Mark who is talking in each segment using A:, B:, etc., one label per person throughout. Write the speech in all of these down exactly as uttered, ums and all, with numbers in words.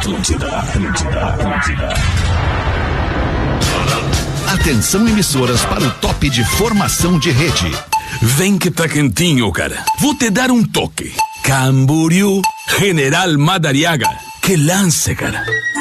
A: Atlântida, Atlântida, Atlântida.
B: Atenção, emissoras, para o top de formação de rede.
A: Vem que tá quentinho, cara. Vou te dar um toque. Camboriú, General Madariaga. Que lance, cara.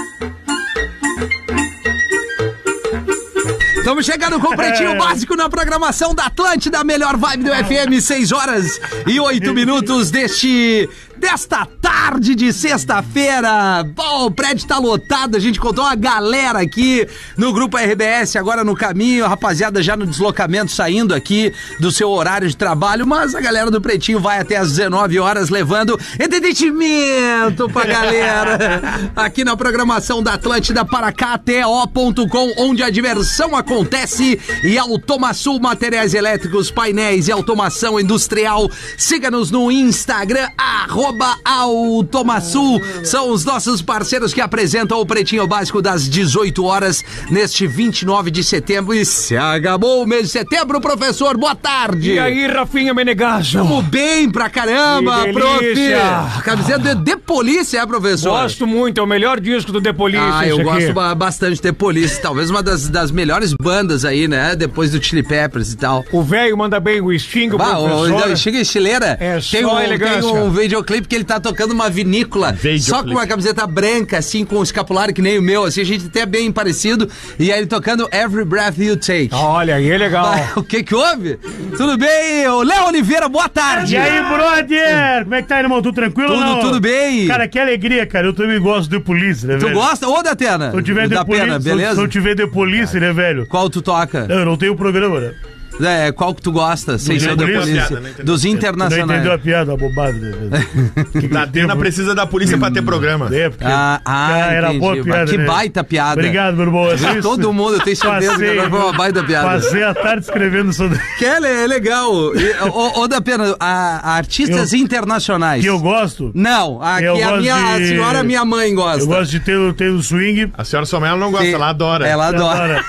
C: Estamos chegando com o Pretinho Básico na programação da Atlântida, melhor vibe do F M, seis horas e oito minutos deste... desta tarde de sexta-feira. Bom, o prédio tá lotado, a gente contou uma galera aqui no Grupo R B S, agora no caminho, a rapaziada já no deslocamento, saindo aqui do seu horário de trabalho, mas a galera do Pretinho vai até às dezenove horas levando entretenimento pra galera. Aqui na programação da Atlântida para K T O ponto com, onde a diversão acontece, e Automaçul Materiais Elétricos, Painéis e Automação Industrial. Siga-nos no Instagram, arroba Automaçul, são os nossos parceiros que apresentam o Pretinho Básico das dezoito horas neste vinte e nove de setembro. E se acabou o mês de setembro, professor, boa tarde.
D: E aí, Rafinha Menegasso?
C: Tamo bem pra caramba,
D: que
C: prof.
D: delícia.
C: Camiseta de The Police, é, professor?
D: Gosto muito, é o melhor disco do The Police.
C: Ah, eu
D: aqui.
C: gosto ba- bastante de The Police, talvez uma das, das melhores bandas aí, né, depois do Chili Peppers e tal.
D: O velho manda bem, o Sting, o
C: Bah,
D: professor.
C: o Chega estileira.
D: É
C: tem
D: só
C: um,
D: elegância.
C: Tem um videoclipe que ele tá tocando uma vinícola,
E: Videoclipe.
C: só com uma camiseta branca, assim, com um escapulário que nem o meu, assim, a gente até é bem parecido, e aí ele tocando Every Breath You Take.
D: Olha, aí é legal.
C: Bah, o que que houve? Tudo bem? Ô, Léo Oliveira, boa tarde.
F: E aí, brother? Como é que tá, irmão? Tudo tranquilo ou
C: Tudo,
F: não?
C: tudo bem.
F: Cara, que alegria, cara. Eu também gosto de polícia, né,
C: Tu
F: velho?
C: gosta? Ô, Datena?
F: Se eu tiver de
C: da
F: polícia,
C: pena,
F: se eu-
C: beleza?
F: Se eu tiver de polícia, né, velho?
C: Qual tu toca?
F: Não, eu não tenho programa, né?
C: É, qual que tu gosta? Sem ser da
F: polícia?
C: polícia.
E: Piada, não entendi.
C: Dos
F: Não
C: internacionais.
F: entendeu a piada, a bobada, né, velho?
E: Da Atena precisa da polícia pra ter programa.
F: É, porque
C: Ah, ah,
F: cara, era
C: entendi.
F: boa piada,
C: Que
F: né?
C: baita piada.
F: Obrigado, meu irmão. É isso.
C: Todo mundo, eu tenho certeza que agora foi uma baita piada.
F: Passei a tarde escrevendo sobre...
C: Que é, é legal. E, Ô, ô, da pena, a, a artistas
F: Eu-
C: internacionais.
F: Que eu gosto.
C: Não, a,
F: Eu
C: que a,
F: gosto
C: minha, a
F: de-
C: senhora, minha mãe gosta.
F: Eu gosto de ter, o- ter o swing.
E: A senhora Somela não gosta,
C: Sim.
E: ela adora.
C: Ela adora.
F: Adora.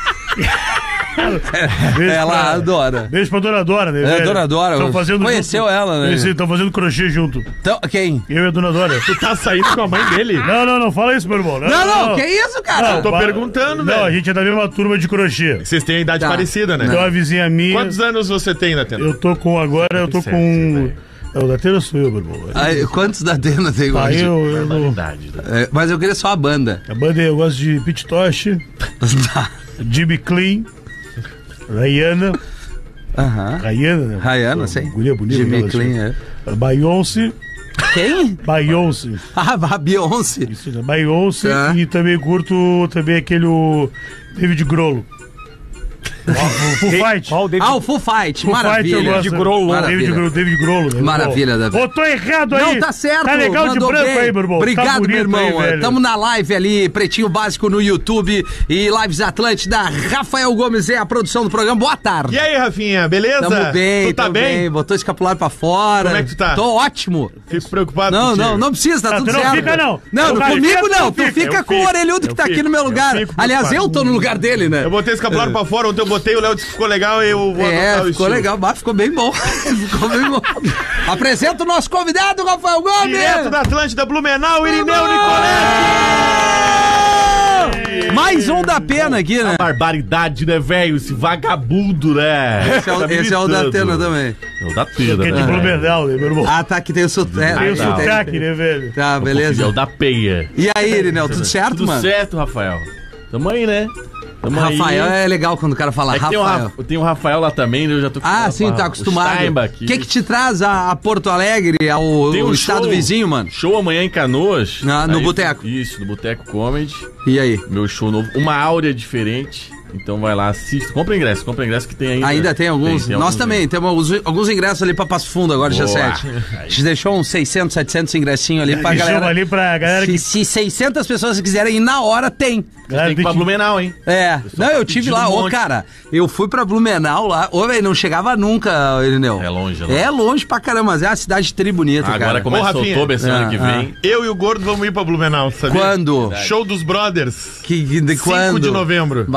F: Beijo
C: Ela
F: pra-
C: adora.
F: Beijo pra Dona Dora, né,
C: É,
F: velho?
C: Dona Dora.
F: Tão fazendo
C: Conheceu
F: junto.
C: ela, né?
F: Conheci, estão fazendo crochê junto.
C: Então, quem?
F: Eu e a Dona Dora.
E: Tu tá saindo com a mãe dele?
F: Não, não, não fala isso, meu irmão. Não,
C: Não, não, que isso, cara?
F: Não,
E: tô
F: pa-
E: perguntando,
F: Não,
E: velho.
F: a gente é da mesma turma de crochê.
E: Vocês têm a idade
C: Tá.
E: parecida, né?
F: Então a vizinha minha.
E: Quantos anos você tem, Atena?
F: Eu tô com agora, eu tô
E: sete,
F: com.
E: velho.
F: Não, da Tena sou eu, meu irmão.
C: Aí, quantos da Dena tem
F: Aí
C: hoje?
F: eu, eu não-
E: Idade.
C: É, mas eu queria só a banda.
F: A banda eu gosto de Pete Tosh, Jimmy Clean, Rihanna.
C: Aham.
F: Rihanna, né?
C: Rihanna,
F: Pô,
C: sei.
F: Guria bonita.
C: Jimmy
F: aquela,
C: Clean,
F: assim.
C: é.
F: Beyoncé.
C: Quem?
F: Beyoncé.
C: Ah, a Beyoncé.
F: Isso, né? Beyoncé.
C: Tá.
F: E também curto também aquele o David Grollo. O Foo Fight.
D: Qual o David?
C: Ah, o Full Fight,
F: Foo Fight eu
C: maravilha.
F: gosto.
D: David Grollo.
C: Maravilha.
F: David Grollo, David Grollo, né?
C: Maravilha, David.
F: Ô, tô errado aí.
C: Não, tá certo.
F: Tá legal de
C: mandou
F: branco
C: bem.
F: aí, meu irmão.
C: Obrigado,
F: tá bonito
C: meu irmão.
F: aí, velho.
C: Tamo na live ali, Pretinho Básico no YouTube e Lives Atlântida. Rafael Gomes é a produção do programa. Boa tarde.
E: E aí, Rafinha, beleza?
C: Tamo bem,
E: Tu tá
C: tamo
E: bem?
C: Botou escapulário pra fora.
E: Como é que tu tá?
C: Tô ótimo.
E: Fico preocupado
C: Não,
E: contigo.
C: não, não precisa, tá
F: Ah,
C: tudo
F: tu não
C: certo.
F: fica, não.
C: Não,
F: Eu
C: não,
F: fico,
C: comigo
F: eu
C: não. Tu
F: fico,
C: fica
E: eu
C: com o
E: fico,
C: orelhudo que
E: eu
C: tá aqui
E: fico,
C: no meu
E: eu
C: lugar.
E: fico
C: Aliás,
E: preocupado.
C: eu tô no lugar dele, né?
E: Eu botei escapulário pra fora, ontem eu botei, o Léo disse que ficou legal e eu vou
C: É,
E: adotar o
C: ficou
E: estilo.
C: legal, mas ficou bem bom. Ficou bem bom. Apresenta o nosso convidado, Rafael Gomes!
E: Direto da Atlântida, Blumenau, Irineu Nicoletti!
C: Mais um da pena aqui, né?
G: Barbaridade, né, velho? Esse vagabundo, né?
C: Esse é o,
G: Tá
C: esse é o da
G: militando.
C: Atena também.
G: É o da Atena,
F: Que é de
G: né?
F: Blumenau, né, meu irmão?
C: Ah, tá, que tem o sotaque.
F: Tem o
G: tá.
F: sotaque, né, velho?
C: Tá,
G: É
C: beleza.
G: o da Peia.
C: E aí, Irineu, tudo certo,
G: Tudo
C: mano?
G: certo, Rafael. Tamo aí, né? Tamo
C: Rafael
G: aí.
C: é legal quando o cara fala
G: É que tem, um,
C: Rafael.
G: Ra- tem um Rafael lá também, eu já tô
C: Ah,
G: com
C: sim, tá
G: o
C: acostumado.
G: Steinbach.
C: O que que te traz a, a Porto Alegre, ao,
G: Tem
C: ao
G: um
C: estado
G: show-
C: vizinho, mano?
G: Show amanhã em Canoas.
C: Ah, no
G: Aí-
C: Boteco.
G: Isso, no Boteco Comedy.
C: E aí?
G: Meu show novo. Uma áurea diferente. Então vai lá, assista. Compra ingresso, compra ingresso que tem ainda.
C: Ainda tem alguns.
G: tem
C: Nós
G: alguns
C: também, temos alguns, alguns ingressos ali pra Passo Fundo agora, dia
G: Boa.
C: sete. A gente deixou uns seiscentos, setecentos ingressinhos ali pra
F: E chama
C: galera.
F: ali pra galera
C: Se,
F: que...
C: se seiscentas pessoas quiserem ir na hora, tem.
F: Galera
G: Tem que ir pra
F: que-
G: Blumenau, hein?
C: É, não, eu
G: tá
C: tive
G: pedindo
C: lá,
G: um
C: ô
G: monte.
C: cara, eu fui pra Blumenau lá, ô velho, não chegava nunca, Irineu.
G: É longe, é longe.
C: É longe pra caramba, mas é uma cidade tri bonita,
G: Agora
C: cara.
G: começa
E: Ô, Rafinha.
G: outubro, semana
C: Ah,
G: que
C: ah.
G: vem.
E: Eu e o Gordo vamos ir pra Blumenau, sabia?
C: Quando?
E: Show dos Brothers.
C: Que, que- de
E: cinco
C: quando?
E: de novembro.
C: Ah,
G: Aí, ó.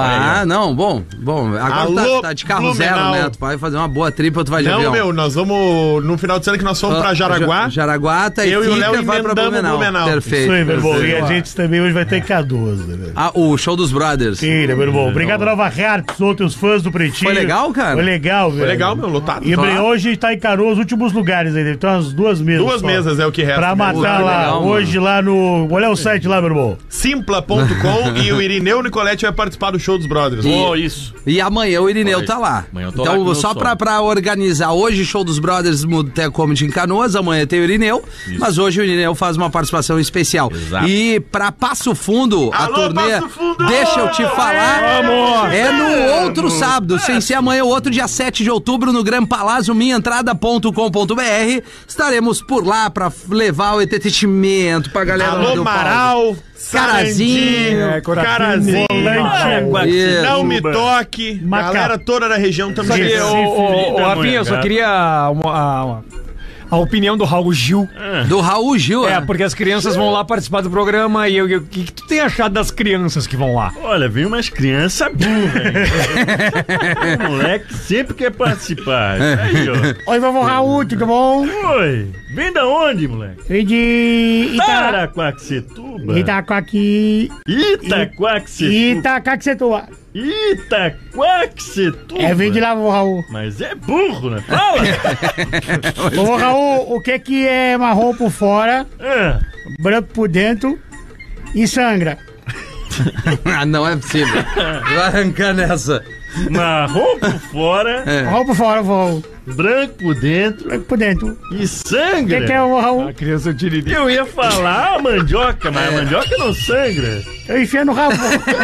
C: não, bom, bom. Agora
E: Alô,
C: tá, tá de carro
E: Blumenau.
C: zero, né? Tu vai fazer uma boa trip ou tu vai de
E: Não,
C: avião?
E: meu, nós vamos. No final de semana que nós fomos pra Jaraguá.
C: Ja- Jaraguá, tá
E: Eu e o Léo
C: vai pra
E: emendamos
C: Blumenau.
E: Blumenau.
C: Perfeito.
F: Isso aí, meu irmão.
C: perfeito.
F: E a gente também hoje vai ter K doze, né, velho?
C: Ah, o show dos brothers.
F: Mentira, meu irmão. Obrigado, Nova Hertz, outros fãs do Pretinho.
C: Foi legal, cara?
F: Foi legal, velho.
E: Foi legal, meu, lotado.
F: E
C: Claro.
F: hoje tá em Canoa os últimos lugares aí. Tem umas duas mesas.
E: Duas
F: só.
E: mesas é o que resta.
F: Pra
E: né?
F: matar
C: Puta,
F: lá.
C: legal,
F: hoje lá no. Olha o site lá, meu irmão.
E: Simpla ponto com e o Irineu Nicoletti vai participar do show dos brothers.
C: E-
G: Oh, isso.
C: E amanhã o Irineu
G: Oi.
C: tá lá.
G: Amanhã eu tô lá
C: Então,
G: com meu
C: só
G: som.
C: pra, pra organizar, hoje show dos brothers no Boteco Comedy em Canoas, amanhã tem o Irineu, mas hoje o Irineu faz uma participação especial.
G: Exato.
C: E pra Passo Fundo, a
E: Alô,
C: turnê,
E: Passo Fundo!
C: deixa eu te falar,
D: Vamos!
C: é no outro sábado, sem ser amanhã, o outro dia sete de outubro, no Gran Palácio, minha entrada ponto com ponto b r. Estaremos por lá pra levar o entretenimento pra galera
E: Alô,
C: do
E: Maral,
C: Carazinho,
D: É, coração.
E: Carazinho,
F: Volante.
C: Isso.
E: Não Me Toque,
F: Maca-
E: galera toda da região
D: Só
E: também.
D: que,
F: Recife,
D: ô, ô, ô,
F: da
D: Rafinha, eu só
F: manhã.
D: queria uma, a, a opinião do Raul Gil.
C: do Raul Gil.
D: É,
C: né?
D: porque as crianças vão lá participar do programa e eu- eu- o que, que tu tem achado das crianças que vão lá?
H: Olha, vem umas crianças burras. hein? O moleque sempre quer participar. Aí, ó.
F: Oi, vovô Raul, tudo bom?
H: Oi, vem da onde, moleque?
F: Vem de
H: Itaquaquecetuba.
F: Itacoaqui.
H: Itaquaquecetuba.
F: Itacoaquecetuba.
H: Itaquaquecetuba.
F: É, vem de lá, vovô Raul.
H: Mas é burro, né? Fala!
F: Vovô Raul, o que que é marrom por fora,
H: Ah,
F: branco por dentro e sangra?
C: Ah, não é possível. Vou arrancar nessa.
H: marrom por fora,
C: É.
F: Marrom por fora, vovô Raul.
H: branco por dentro
F: Branco por dentro.
H: e
F: O
H: sangra.
F: que que é, vovô Raul?
D: A criança tiririca.
H: Eu ia falar a mandioca, mas a mandioca não sangra.
F: Eu enfio no rabo.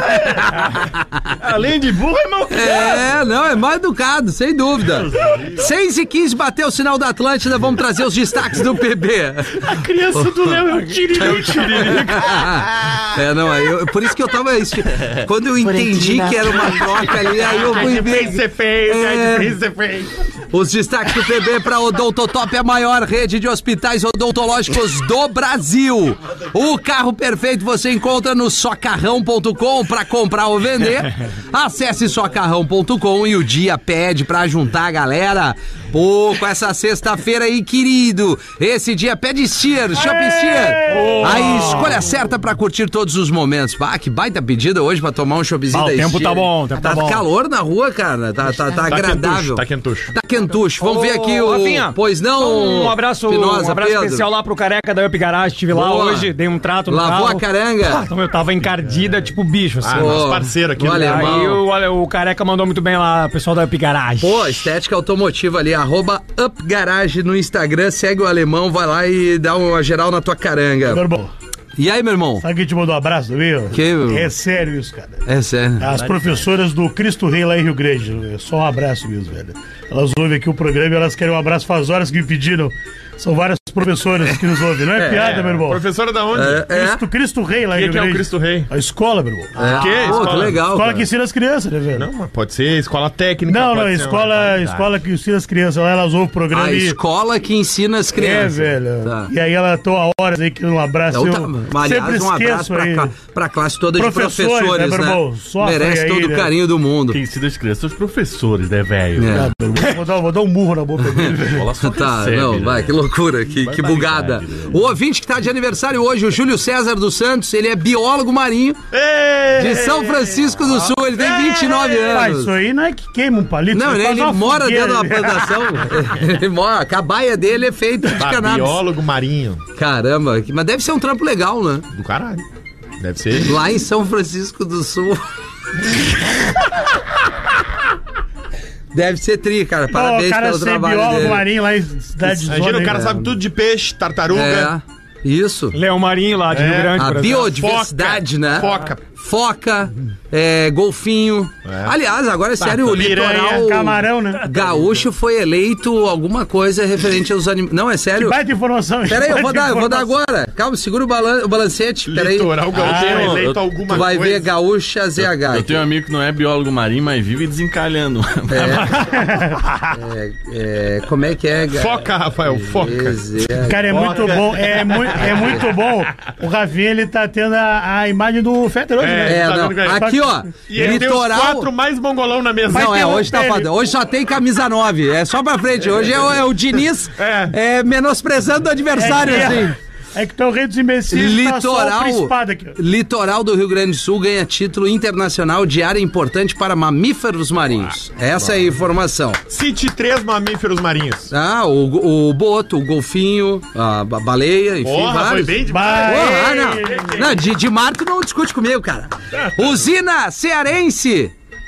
H: Além de burro, é mal criado.
C: É, não, é mal educado, sem dúvida. seis e quinze, bateu o sinal da Atlântida, vamos trazer os destaques do P B.
F: A criança do Léo é o tiririca.
C: É, não, aí eu- por isso que eu tava... esti- Quando eu entendi que era uma troca ali, aí eu fui ver... É, os destaques do P B para Odontotop, a maior rede de hospitais odontológicos do Brasil. O carro perfeito você encontra no socarrão ponto com para comprar ou vender. Acesse socarrão ponto com e o dia pede para juntar a galera. Pô, com essa sexta-feira aí, querido. Esse dia pede Steer, Shop Steer. A escolha certa para curtir todos os momentos. Ah, que baita pedida hoje para tomar um choppzinho
D: Ah, o
C: da
D: tempo
C: Steer.
D: tá bom, o tempo tá bom.
C: calor na rua, cara. Tá, tá, tá agradável.
E: Tá quentucho.
C: Tá quentucho. Vamos ver aqui o...
D: Rafinha,
C: Pois não,
D: Um abraço,
C: Espinosa,
D: um abraço
C: Pedro.
D: especial lá pro careca da Up Garage. Estive lá
C: Boa.
D: hoje, dei um trato no
C: Lavou
D: carro.
C: a caranga?
D: Ah, então eu tava encardida, tipo bicho, assim.
E: Ah,
C: Pô,
E: nosso parceiro aqui.
C: olha,
E: do-
C: irmão.
D: Aí o, olha, o careca mandou muito bem lá, o pessoal da Up Garage.
C: Pô, estética automotiva ali, arroba Up Garage no Instagram, segue o alemão, vai lá e dá uma geral na tua caranga.
F: Meu irmão,
C: E aí, meu irmão?
F: sabe quem te mandou um abraço, viu?
C: Que, meu?
F: É sério isso, cara.
C: É sério.
F: As professoras do Cristo Rei lá em Rio Grande. É só um abraço mesmo, velho. Elas ouvem aqui o programa e elas querem um abraço faz horas que me pediram. São várias professoras que nos ouvem. Não é, piada, meu irmão.
E: Professora da onde?
C: É, é.
F: Cristo, Cristo Rei lá
E: O
F: em
E: que,
F: Rio
E: que é o
F: Grande.
E: Cristo Rei?
F: A escola, meu irmão.
C: É.
E: Que
C: Pô,
E: escola?
C: que legal,
F: escola
C: cara.
F: que ensina as crianças, né, velho?
E: Não, mas pode ser escola técnica.
F: Não, não,
E: pode ser
F: escola,
E: uma-
F: escola que ensina as crianças lá, elas ouvem o programa
C: A
F: e...
C: escola que ensina as
F: É,
C: crianças.
F: velho.
C: Tá.
F: E aí ela tô há horas aí querendo um abraço.
C: Então,
F: eu
C: tá, aliás,
F: sempre
C: um abraço
F: esqueço
C: pra,
F: aí.
C: cla- pra classe toda de
F: Professores,
C: professores,
F: né,
C: né?
F: meu irmão? Sofrem
C: Merece
F: aí,
C: todo o
F: né?
C: carinho do mundo.
H: Quem ensina as crianças são os professores, né, velho?
C: É.
F: Ah, meu irmão, Vou dar, vou dar um murro na boca dele, velho.
H: Bola só
C: Tá,
H: recebe,
C: não,
H: né?
C: vai, que loucura, que, que bugada.
H: né?
C: O ouvinte que tá de aniversário hoje, o Júlio César dos Santos, ele é biólogo marinho
E: Ê!
C: de São Francisco do Sul, ele tem vinte e nove
F: Ah,
C: anos.
F: isso aí não é que queima um palito.
C: Não,
F: você
C: ele,
F: faz
C: ele
F: uma
C: mora
F: fogueira,
C: dentro de uma
F: velho.
C: plantação. Ele mora, a cabaia dele é feita de
E: Ah,
C: cannabis.
E: biólogo marinho.
C: Caramba, que- mas deve ser um trampo legal, né?
E: Do caralho. Deve ser.
C: Lá em São Francisco do Sul. Deve ser tri, cara.
F: Pô,
C: Parabéns
F: o cara
C: pelo
F: ser
C: trabalho
F: biólogo
C: dele.
F: marinho lá em cidade de
E: Imagina,
F: zona,
E: o cara
F: hein,
E: sabe tudo de peixe, tartaruga.
C: É, isso.
D: Léo Marinho lá de
E: É,
D: Rio Grande,
C: A
D: por exemplo.
C: biodiversidade, né?
E: Foca.
C: Foca, é, golfinho. Aliás, agora é sério, o
F: Piranha,
C: litoral
F: camarão, né?
C: gaúcho foi eleito alguma coisa referente aos animais. Não, é sério.
F: Baita informação.
C: Peraí, eu vou
F: baita
C: dar, eu vou dar
F: informação.
C: agora. Calma, segura o, balan o balancete. Peraí.
E: Litoral gaúcho
H: Ah,
E: é
H: eu-
E: eleito
H: eu-
E: alguma
C: Tu vai
E: coisa.
C: ver gaúcha Z H.
H: Eu tenho um amigo que não é biólogo marinho, mas vive desencalhando.
C: É, é, como é que é? ga-
E: Foca, Rafael, foca.
C: Z H.
F: Cara, é muito bom, é, mu é muito bom. O Rafinha, ele tá tendo a, a imagem do Fetter hoje,
E: É,
C: É,
E: tá
C: não.
E: vendo, cara?
C: Aqui, ó.
E: E ele tem os
C: Litoral.
E: quatro mais mongolão na mesa.
C: Não,
F: Vai
C: é, hoje tá
F: interromper
C: foda.
F: ele.
C: Hoje só tem camisa nove. É só pra frente. Hoje é o, é o Diniz
E: É.
C: é, menosprezando o adversário,
F: É,
C: assim.
F: É que tu é o rei dos imbecis, tá só o
C: Litoral,
F: principado aqui. ó.
C: litoral do Rio Grande do Sul ganha título internacional de área importante para mamíferos marinhos. Essa é a informação.
E: Cite três mamíferos marinhos.
C: Ah, o, o boto, o golfinho, a ba- baleia, enfim,
E: Porra, foi
C: vários.
E: bem demais.
F: Vai.
C: Porra, não. Não, de, de mar tu não discute comigo, cara. Usina cearense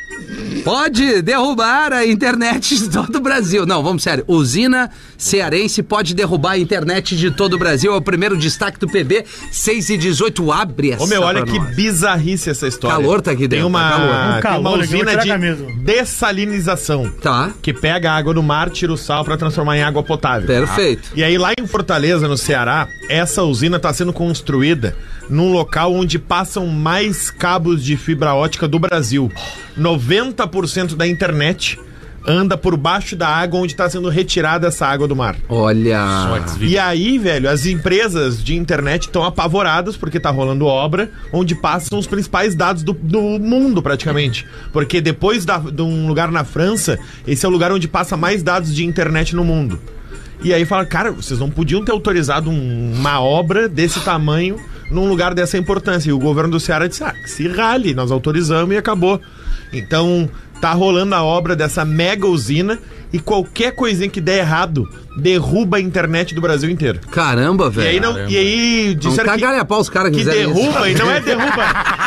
C: pode derrubar a internet de todo o Brasil. Não, vamos sério. Usina cearense pode derrubar a internet de todo o Brasil. É o primeiro destaque do P B. seis e dezoito abre essa
E: Ô meu, olha
C: pra
E: que
C: nós.
E: bizarrice essa história.
C: Calor tá aqui
E: Tem
C: dentro,
E: uma,
C: tá calor.
F: Um
E: tem uma
F: calor aqui, eu vou
E: usina
F: tirar a
E: de
F: camisa.
E: dessalinização.
C: Tá,
E: Que pega a água do mar, tira o sal pra transformar em água potável.
C: perfeito.
E: E aí lá em Fortaleza, no Ceará, essa usina está sendo construída num local onde passam mais cabos de fibra ótica do Brasil. noventa por cento da internet anda por baixo da água onde está sendo retirada essa água do mar.
C: Olha.
E: E aí, velho, as empresas de internet estão apavoradas porque tá rolando obra onde passam os principais dados do, do mundo, praticamente. Porque depois da, de um lugar na França, esse é o lugar onde passa mais dados de internet no mundo. E aí fala, cara, vocês não podiam ter autorizado um- uma obra desse tamanho num lugar dessa importância. E o governo do Ceará disse, ah, que se rale, nós autorizamos e acabou. Então, tá rolando a obra dessa mega usina e qualquer coisinha que der errado, derruba a internet do Brasil inteiro.
C: Caramba,
E: E
C: velho.
E: aí, não, e aí
C: Vamos
E: disseram que,
C: cagar a pau os caras
E: que
C: quiserem isso.
E: derruba, e não é derruba,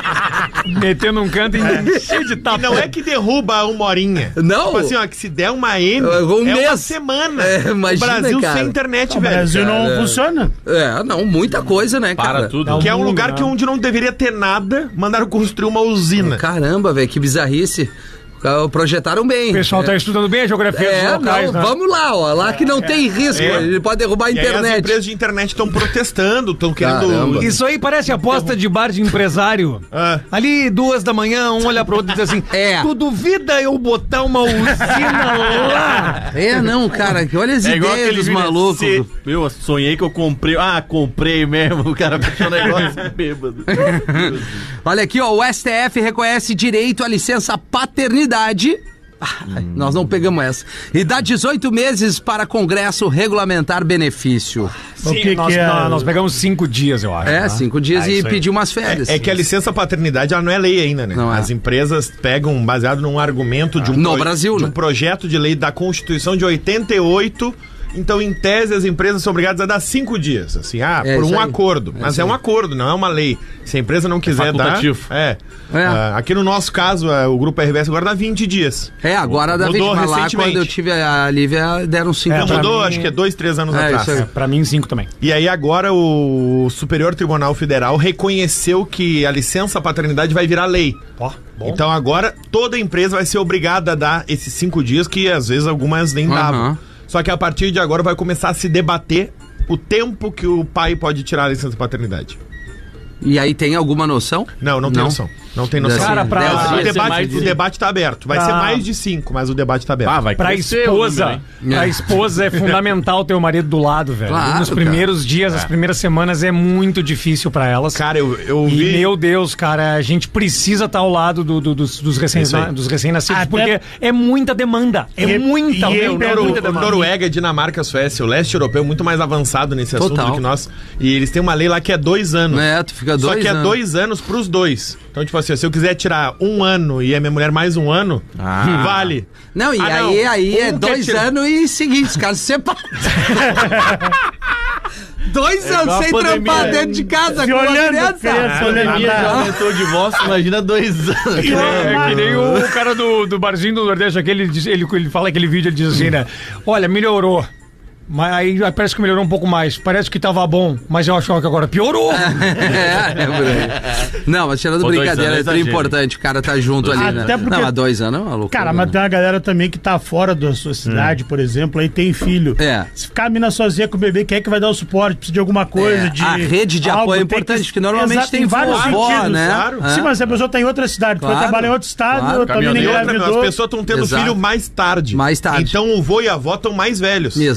D: Metendo um canto e cheio de
E: e
D: tapa.
E: não é que derruba uma horinha.
C: Não.
E: Tipo assim, ó, que se der uma M,
C: Um
E: é uma
C: mês.
E: semana.
C: É, imagina,
E: o Brasil
C: cara.
E: sem internet,
F: O
E: velho.
F: Brasil não
C: cara.
F: funciona.
C: É, não, muita coisa, né, cara?
G: Para tudo.
E: Que é um
D: mundo,
E: lugar
D: né?
E: que onde não deveria ter nada, mandaram construir uma usina.
C: Caramba, velho, que bizarrice. Projetaram bem.
D: O pessoal tá estudando bem a geografia
C: É,
D: dos locais,
C: não,
D: né?
C: vamos lá, ó. Lá que não tem risco,
E: É.
C: ele pode derrubar a
E: E aí as
C: internet.
E: empresas de internet estão protestando, estão querendo...
C: Caramba.
D: Isso aí parece aposta de bar de empresário.
E: Ah.
D: Ali, duas da manhã, um olha pro outro e diz assim:
C: É.
D: tu duvida eu botar uma usina lá?
C: É, não, cara, que olha as
G: É igual
C: ideias
G: aquele
C: dos
G: vídeo,
C: malucos.
G: se- Eu sonhei que eu comprei. Ah, comprei mesmo. O cara fechou o negócio bêbado.
C: Olha aqui, ó, o S T F reconhece direito à licença paternidade. Ah, Nós não pegamos essa. E dá dezoito meses para Congresso regulamentar benefício.
F: O que
D: nós,
F: que é?
D: nós, nós pegamos cinco dias, eu acho.
C: É,
D: né?
C: cinco dias
D: Ah,
C: e
D: isso aí.
C: pedir umas férias.
E: É que a licença paternidade ela não é lei ainda, né?
C: Não é.
E: As empresas pegam baseado num argumento de um,
C: No Brasil,
E: de
C: né?
E: um projeto de lei da Constituição de oitenta e oito. Então, em tese, as empresas são obrigadas a dar cinco dias. Assim, ah,
C: É
E: por
C: isso
E: um
C: aí.
E: acordo.
C: É
E: Mas
C: isso
E: é um
C: aí.
E: acordo, não é uma lei. Se a empresa não quiser dar.
G: facultativo.
E: É.
C: É.
E: Ah, aqui no nosso caso, ah, o Grupo R B S agora dá vinte dias.
C: É, agora da vez,
E: Mudou
C: mas lá
E: recentemente.
C: quando eu tive a Lívia, deram cinco
D: É,
E: Não
D: pra
E: mudou,
D: mim-
E: acho que é dois, três anos
C: É,
E: atrás.
C: isso aí.
D: É, pra mim, cinco também.
E: E aí agora o Superior Tribunal Federal reconheceu que a licença paternidade vai virar lei.
D: Ó, bom.
E: Então agora toda empresa vai ser obrigada a dar esses cinco dias que às vezes algumas nem
C: Aham.
E: davam. Só que a partir de agora vai começar a se debater o tempo que o pai pode tirar a licença paternidade.
C: E aí tem alguma noção?
E: Não, não tem
C: Não.
E: noção. Não tem noção.
C: Cara,
D: pra-
C: dez
E: o,
C: dias.
G: vai ser
E: debate,
G: mais de-
E: o debate tá aberto. Vai
D: Pra-
E: ser mais de cinco, mas o debate tá aberto.
G: Ah, vai
D: Pra
G: crescer o
D: esposa,
G: número, hein?
D: pra
C: É.
D: esposa é fundamental ter o marido do lado, velho.
C: Claro,
D: Nos
C: cara.
D: primeiros dias, as primeiras semanas é muito difícil pra elas.
E: Cara, eu, eu
D: E,
E: vi...
D: meu Deus, cara, a gente precisa estar ao lado do- do- dos, dos, recém,
E: Isso aí.
D: dos recém-nascidos,
F: Até-
D: porque é muita demanda. É
F: E-
D: muita,
F: e
D: meu,
F: ele-
D: é
E: Noro-
D: muita demanda.
E: Noruega, Dinamarca, Suécia, o leste europeu é muito mais avançado nesse assunto
C: Total.
E: do que nós. E eles têm uma lei lá que é dois anos.
C: É, tu fica
E: Só
C: dois
E: que é
C: anos.
E: dois anos pros dois. Então, tipo assim, se eu quiser tirar um ano e a minha mulher mais um ano,
G: Ah.
E: vale.
C: Não, e
E: Ah, não.
C: aí, aí é
E: Um quer
C: dois
E: tirar-
C: anos e seguinte, os caras se separam. Dois
G: É
C: anos
G: igual a
C: sem
G: pandemia.
C: trampar dentro de casa
F: Se
C: com uma
F: olhando,
C: criança.
F: criança,
G: A pandemia já aumentou o divórcio, imagina dois anos.
D: É que nem o cara do, do barzinho do Nordeste, aquele, ele, diz- ele, ele fala aquele vídeo, ele diz assim, né? Olha, melhorou. Mas aí parece que melhorou um pouco mais. Parece que tava bom, mas eu acho que agora piorou.
C: É, é por aí. Não, mas tirando
G: Pô, dois
C: brincadeira,
G: anos
C: é
G: é
C: tudo
G: exagero.
C: importante o cara tá junto ali, né?
F: Até porque-
C: Não, mas dois anos é uma loucura.
F: Cara, mas
C: né?
F: tem uma galera também que tá fora da sua cidade, por exemplo, aí tem filho.
C: É.
F: Se ficar a mina sozinha com o bebê, quem é que vai dar o suporte? Precisa de alguma coisa,
C: É,
F: de...
C: a rede de
F: algo,
C: apoio é
F: tem
C: importante, porque normalmente
F: Exato,
C: tem
F: vários
C: vovó,
F: sentidos,
C: né?
E: claro.
C: É.
F: Sim, mas se a pessoa tá em outra cidade, foi
C: Claro,
F: trabalhar em outro estado,
C: claro.
F: também
G: Caminhoneiro.
F: nem
E: E outra, meu, as
F: engravidou.
E: pessoas estão tendo
C: Exato.
E: filho mais tarde.
C: Mais tarde.
E: Então o vô e a avó estão mais velhos.
C: Exato.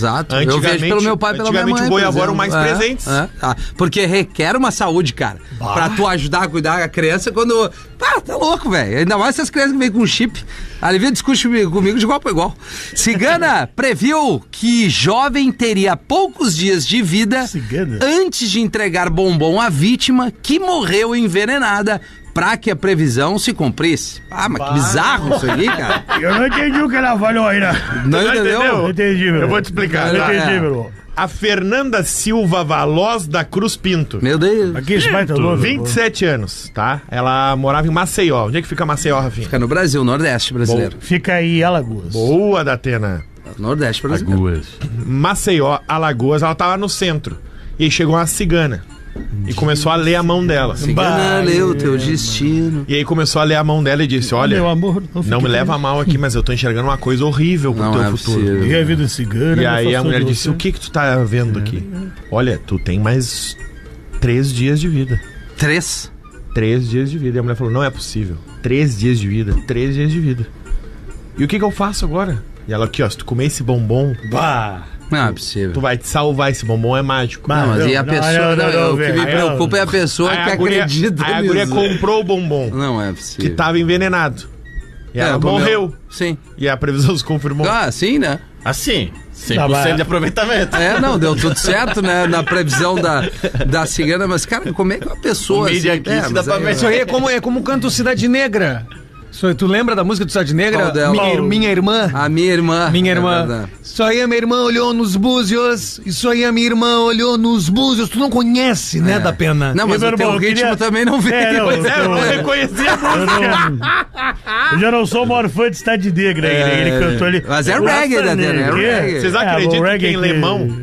C: Eu vejo pelo meu pai e pela minha mãe.
E: Antigamente o boi e a avó eram mais
C: é,
E: presentes.
C: É, tá. Porque requer uma saúde, cara. Bah. Pra tu ajudar a cuidar da criança quando... Pá, tá louco, velho. Ainda mais essas crianças que vêm com chip. Alivia discute comigo de igual para igual. Cigana previu que jovem teria poucos dias de vida Cigana. antes de entregar bombom à vítima que morreu envenenada pra que a previsão se cumprisse. Ah, mas bah. que bizarro isso aqui, cara.
F: Eu não entendi o que ela falou ainda.
C: Não, não entendeu?
F: Não entendi, meu.
E: Eu vou te explicar.
F: Não tá? entendi, meu irmão.
E: A Fernanda Silva Valoz da Cruz Pinto.
C: Meu Deus.
F: Aqui esse pai tá louco.
E: vinte e sete anos, tá? Ela morava em Maceió. Onde é que fica Maceió, Rafinha?
C: Fica no Brasil, Nordeste brasileiro.
F: Boa. Fica aí em Alagoas.
E: Boa, Datena.
C: Nordeste brasileiro.
G: Alagoas.
E: Maceió, Alagoas, ela tava no centro. E aí chegou uma cigana. E começou a ler a mão dela.
C: Cigana leu o teu destino.
E: E aí começou a ler a mão dela e disse, olha,
F: meu amor, não,
E: não me leva mal aqui, mas eu tô enxergando uma coisa horrível pro
C: não
E: teu
C: é
E: futuro.
C: Possível.
F: E a vida cigana.
E: E aí a mulher disse, o que que tu tá vendo aqui? Olha, tu tem mais três dias de vida.
C: Três?
E: Três dias de vida. E a mulher falou, não é possível. Três dias de vida. Três dias de vida. E o que que eu faço agora? E ela aqui, ó, se tu comer esse bombom...
F: Bah!
C: Não é possível.
E: Tu vai te salvar, esse bombom é mágico.
C: Não, mas
F: não,
C: e a
F: não,
C: pessoa...
F: não, não, não,
C: o que me
F: aí,
C: preocupa é a pessoa
E: Aí
C: que
E: a guria-
C: acredita
E: Aí a
C: nisso.
E: guria comprou o bombom,
C: Não é
E: que
C: possível.
E: tava envenenado. E
C: É,
E: ela
C: comeu.
E: morreu.
C: Sim.
E: E a previsão se confirmou.
C: Ah, sim, né?
G: Assim, cem
F: Tá,
G: por cento
F: mas-
G: de aproveitamento.
C: É, não, deu tudo certo, né? Na previsão da, da cigana, mas, cara, como é que uma pessoa...
G: O media
C: assim,
G: kit
C: é,
G: dá
C: mas
G: pra
C: aí-
G: ver.
D: Isso aí é como, é como o canto Cidade Negra. Isso aí, tu lembra da música do Cidade Negra?
C: Qual dela?
D: Minha,
C: Qual?
D: minha irmã.
C: A minha irmã.
D: Minha
C: É
D: irmã.
C: verdade.
D: Isso aí a minha irmã olhou nos búzios. Isso aí a minha irmã olhou nos búzios. Tu não conhece, né,
C: É.
D: da pena?
C: Não, mas
F: Meu
C: o teu
F: irmão, eu
C: ritmo
F: queria-
C: também não veio.
F: É, não,
E: Pois é, eu não reconheci a
F: Eu,
E: música.
F: não, eu já não sou o maior fã de Cidade Negra,
C: É,
F: né? Ele cantou ali.
C: mas é reggae, né, Dani? É reggae.
E: Vocês
F: É,
E: acreditam
F: o
E: que
F: reggae
E: em lemão...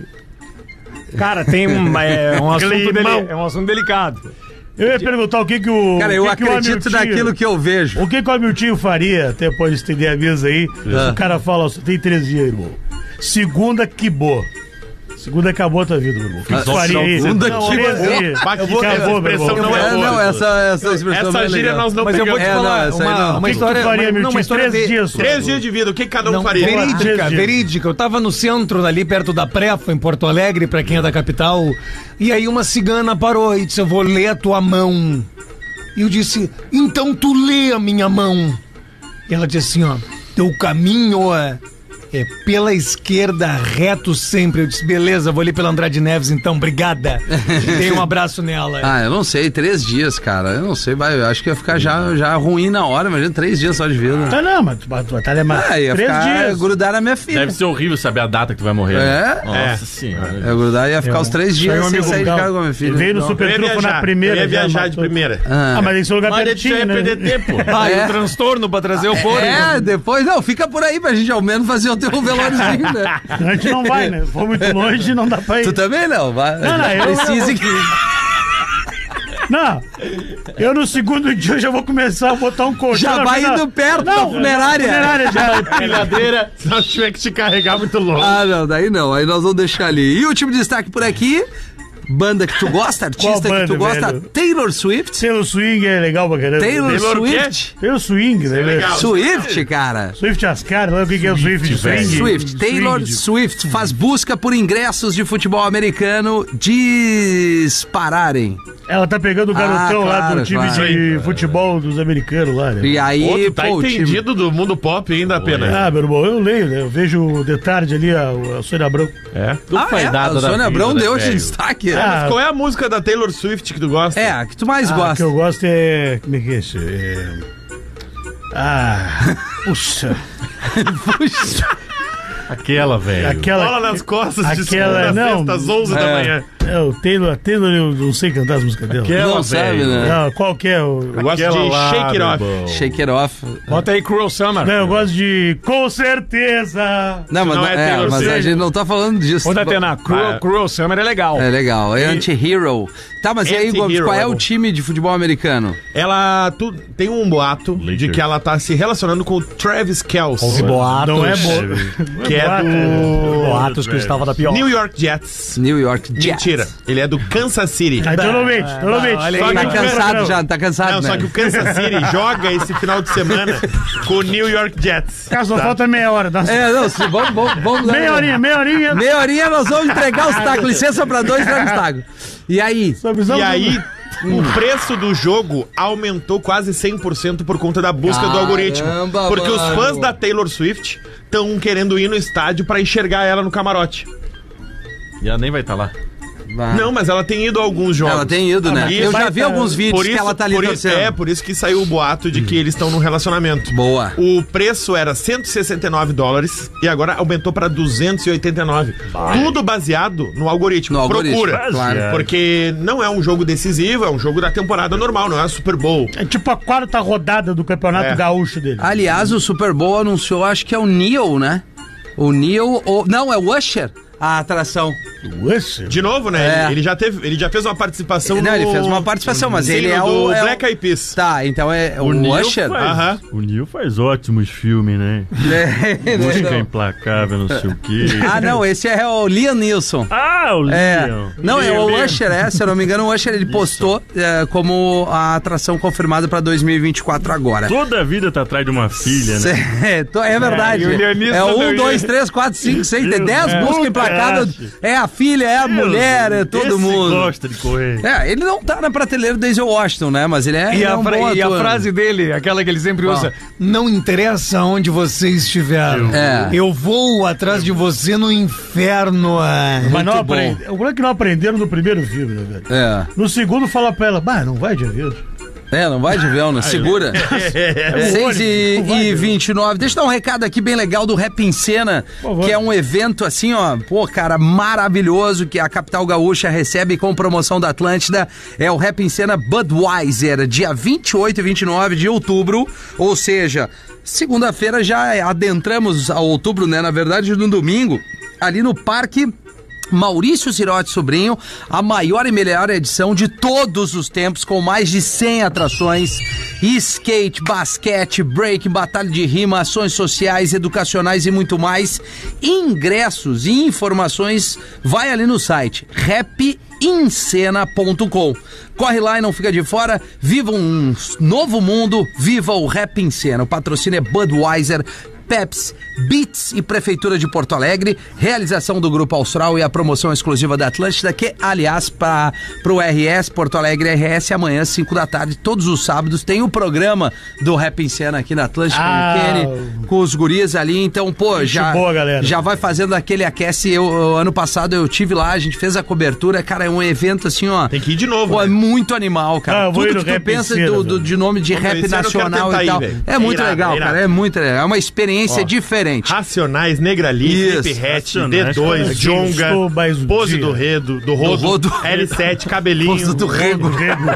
D: Cara, tem um, é, um assunto dele,
E: Climão.
D: é um assunto delicado.
F: Eu ia perguntar o que que o...
C: Cara, eu
F: o que que o
C: acredito
F: Hamilton-
C: naquilo que eu vejo.
F: O que que o Hamilton faria, até pode estender a mesa aí,
C: Ah.
F: o cara fala, ó, tem três dias, irmão. Segunda, quibou. Segunda acabou a tua vida, meu irmão. O que que tu faria aí?
C: segunda,
F: Não,
C: quibou.
F: três dias.
E: Bah, que
F: Acabou,
E: essa
F: meu
E: expressão
F: irmão.
E: não é
C: É,
E: boa.
C: não, essa, essa expressão
E: Essa
C: não é
E: gíria
C: legal.
E: nós não
D: Mas eu vou te
E: pegamos.
C: É, não,
D: falar
C: essa aí
D: uma,
C: não.
D: uma
F: O que que tu
D: história...
F: faria,
D: uma,
F: Milton?
D: uma história
F: Três
D: ve-
F: dias só.
E: Três dias de vida, o que cada um
D: Não,
E: faria?
F: Três
D: verídica,
F: dias.
D: verídica. Eu tava no centro, ali perto da Prefa, em Porto Alegre, pra quem é da capital. E aí uma cigana parou e disse, eu vou ler a tua mão. E eu disse, então tu lê a minha mão. E ela disse assim, ó, teu caminho é, é pela esquerda, reto sempre. Eu disse, beleza, vou ali pela Andrade Neves então, obrigada. Dei um abraço nela.
C: Ah, eu não sei, três dias, cara. Eu não sei, vai, eu acho que ia ficar já, já ruim na hora, imagina, três dias só de vida.
F: Tá, não, mas tu tu vai estar lembrando.
C: Ah, ia
F: Três
C: ficar
F: dias.
C: grudar na minha filha.
G: Deve ser horrível saber a data que tu vai morrer.
C: É?
G: né? Nossa
E: É.
G: senhora.
C: Eu grudar ia ficar os três
F: Isso aí é
C: dias
F: um
C: sem
F: amigo
C: sair de
F: legal.
C: casa com a minha filha.
F: Ele veio no
C: Não.
F: Super
E: Eu ia
F: Trunfo na
E: viajar,
F: primeira.
E: eu ia
F: já
E: viajar de
F: matou.
E: primeira.
C: Ah.
F: Ah, mas tem que ser um lugar
G: Mas deixa eu
F: pertinho,
G: ia
F: né?
G: perder tempo.
D: Ah, e
C: É.
D: o transtorno pra trazer o fone.
C: É, depois, não, fica por aí pra gente ao menos fazer o teu velóriozinho, né?
F: A gente não vai, né? For muito longe, não dá pra ir.
C: Tu também não, vai.
F: Não, não, eu-
C: Precisa
F: eu-
C: que...
F: Não, eu no segundo dia eu já vou começar a botar um colchão.
C: Já
F: na
C: vai
F: frente da-
C: indo perto da
F: Não,
C: funerária.
F: funerária já.
E: Pilhadeira, se nós tiver que te carregar muito longe.
C: Ah, não, daí não. Aí nós vamos deixar ali. E o último destaque por aqui, banda que tu gosta, artista
F: Qual
C: que tu
F: banda,
C: gosta,
F: velho?
C: Taylor Swift.
F: Taylor Swing é legal pra caramba.
C: Taylor,
E: Taylor o quê?
C: Swift.
F: Taylor Swing, né?
E: legal.
C: Swift, cara.
F: Swift Ascar, não é o que que é o Swift?
G: velho.
F: Swing?
C: Swift, Taylor
F: Swing.
C: Swift faz busca por ingressos de futebol americano dispararem.
F: Ela tá pegando o garotão
C: Ah,
F: lá
C: claro,
F: do time
C: claro.
F: de futebol dos americanos lá, né?
C: E aí,
E: Pô, tu tá
C: pô, o time-
E: entendido do mundo pop ainda, apenas.
F: Ah, meu irmão, eu leio, né? Eu vejo de tarde ali a, a Sônia Abrão.
E: É.
G: Tu
C: Ah,
G: faz
C: é,
G: nada
C: a
G: da
C: Sônia
G: vida,
C: Abrão
G: né,
C: deu esse
G: velho?
C: destaque.
F: Ah,
E: Mas qual é a música da Taylor Swift que tu gosta?
C: É, a que tu mais
F: Ah,
C: gosta.
F: que eu gosto é... Como é que é isso? É... Ah... Puxa...
G: Aquela, velho.
F: Aquela...
E: Bola nas costas de
F: Aquela-
E: segunda
F: não.
E: festa às onze da
C: É.
E: manhã.
F: É, o Taylor, a Taylor, eu não sei cantar as músicas dela.
G: Aquela,
C: Não sabe,
G: velho.
C: né?
F: Não, qual que é o...
E: Eu gosto
G: Aquela
E: de
G: lá,
E: Shake It
G: meu
E: Off.
G: irmão.
C: Shake It Off.
D: Bota aí Cruel Summer.
F: Não, eu gosto de... Com certeza...
C: Não, mas,
E: não
C: não-
E: é
C: é,
E: Taylor
C: mas a
E: Swift.
C: gente não tá falando disso.
D: Ô, Datena, Cruel,
E: Ah.
D: Cruel Summer é legal.
C: É legal, é anti-hero. Tá, mas e aí, Gomes,
E: Anti-hero,
C: qual é
E: é
C: o
E: bom.
C: time de futebol americano?
E: Ela tu, tem um boato de
G: Lakers.
E: que ela tá se relacionando com o Travis Kelce.
D: Ouvi boatos.
F: Não é bom.
E: Que é do
D: Boatos que eu estava da pior.
E: New York Jets.
C: New York Jets.
E: Mentira, ele é do Kansas City.
F: Ah, então não mente, então não mente.
D: olha
E: Só
D: aí.
E: que
C: Tá
E: o
C: cansado
F: não.
C: já, tá cansado,
E: Não,
C: né?
E: só que o Kansas City joga esse final de semana com o New York Jets.
F: Caso não falta meia hora. Dá...
C: É, não, se, vamos, vamos, vamos...
F: Meia horinha, meia horinha.
C: Meia horinha nós vamos entregar os tacos. Licença pra dois, entrega os tacos. E aí?
F: Só precisamos-
E: E aí, o preço do jogo aumentou quase cem por cento por conta da busca do algoritmo. Porque os fãs
C: mano.
E: da Taylor Swift estão querendo ir no estádio pra enxergar ela no camarote.
G: E ela nem vai estar lá.
C: Vai.
E: Não, mas ela tem ido a alguns jogos.
C: Ela tem ido, né?
E: Isso.
C: Eu já vi alguns vídeos que ela tá ali
E: por isso,
C: torcendo.
E: É, por isso que saiu o boato de que eles estão num relacionamento.
C: Boa.
E: O preço era cento e sessenta e nove dólares e agora aumentou pra duzentos e oitenta e nove. Tudo baseado no algoritmo.
C: No algoritmo,
E: Procura.
C: claro.
E: Porque não é um jogo decisivo, é um jogo da temporada normal, não é Super Bowl.
F: É tipo a quarta rodada do campeonato
E: É.
F: gaúcho dele.
C: Aliás, o Super Bowl anunciou, acho que é o Neil, né? O Neil, ou... não, é o Usher, a atração.
F: Uxa.
E: De novo, né?
C: É.
E: Ele, ele já teve, ele já fez uma participação
C: Não,
E: no...
C: ele fez uma participação, mas
E: Sim,
C: ele
E: no
C: é
E: do
C: o... é o-
E: Black Eyed Peas.
C: Tá, então é o,
H: Neil
C: Usher.
H: faz,
E: Aham.
H: O Neil faz ótimos filmes, né?
C: É,
H: Busca
C: não.
H: Implacável, não sei o quê.
C: Ah, não, esse é o Liam Neeson.
H: Ah, o
C: É.
H: Leon.
C: Não, é o
H: Leon.
C: Usher, é, se eu não me engano, o Usher ele postou é, como a atração confirmada pra dois mil e vinte e quatro agora.
H: Toda a vida tá atrás de uma filha, né?
C: É, to- é verdade.
D: É, e o Leonisson
C: É um,
D: também.
C: dois, três, quatro, cinco, seis,
H: Meu
C: dez
H: Deus,
C: buscas implacáveis.
H: caraca.
C: É a filha, é a mulher, é todo
H: Esse
C: mundo.
H: gosta de correr.
C: É, ele não tá na prateleira do Denzel Washington, né? Mas ele é,
D: E,
C: ele é
D: a,
C: um
D: fra-
C: bom
D: e a
C: ator.
D: frase dele, aquela que ele sempre
C: Qual?
D: usa: não interessa onde você estiver,
C: É.
D: eu vou atrás de você no inferno. Ah,
F: Mas não
C: muito bom.
F: aprende... O problema é que não aprenderam no primeiro filme, né, velho?
C: É.
F: No segundo fala pra ela, bah, não vai de avião.
C: É, não vai de avião, né? Segura. seis e vinte e nove. Deixa eu dar um recado aqui bem legal do Rap em Cena,
F: favor.
C: que é um evento assim, ó, pô, cara, maravilhoso, que a capital gaúcha recebe com promoção da Atlântida. É o Rap em Cena Budweiser, dia vinte e oito e vinte e nove de outubro, ou seja, segunda-feira já adentramos a outubro, né? Na verdade, no domingo, ali no Parque Maurício Cirotti Sobrinho, a maior e melhor edição de todos os tempos, com mais de cem atrações, skate, basquete, break, batalha de rima, ações sociais, educacionais e muito mais. Ingressos e informações, vai ali no site rap em cena ponto com. Corre lá e não fica de fora, viva um novo mundo, viva o Rap em Cena. O patrocínio é Budweiser, Pepsi, Beats e Prefeitura de Porto Alegre, realização do Grupo Austral e a promoção exclusiva da Atlântida, que, aliás, para o R S, Porto Alegre R S, amanhã, cinco da tarde, todos os sábados, tem o programa do Rap em Cena aqui na Atlântida,
F: Ah,
C: com o Kenny, com os guris ali, então, pô,
F: Gente
C: já,
F: boa, galera.
C: já vai fazendo aquele aquece. Eu, eu- ano passado eu tive lá, a gente fez a cobertura, cara, é um evento assim, ó.
E: Tem que ir de novo,
C: Pô, é
E: né?
C: muito animal, cara.
F: Ah, eu vou ir
C: Tudo
F: no
C: que tu
F: Rap em
C: pensa
F: Cena,
C: do, do-
F: velho.
C: de nome de
E: Vamos
C: rap
E: ver, esse ano eu quero
C: nacional
E: tentar
C: e
E: ir,
C: tal.
E: velho.
C: É
E: É
C: muito
E: irado,
C: legal,
E: é irado.
C: cara. É muito legal. É uma experiência
E: Ó,
C: diferente.
E: Racionais, Negrali,
C: Isso.
E: Felipe Hatch,
H: Racionais,
E: D dois,
H: cara.
E: Jonga,
F: Estou mais um
E: Pose
F: dia.
E: do Redo, do Rodo,
C: Rodo.
E: L sete, Cabelinho,
C: Posto do Rego.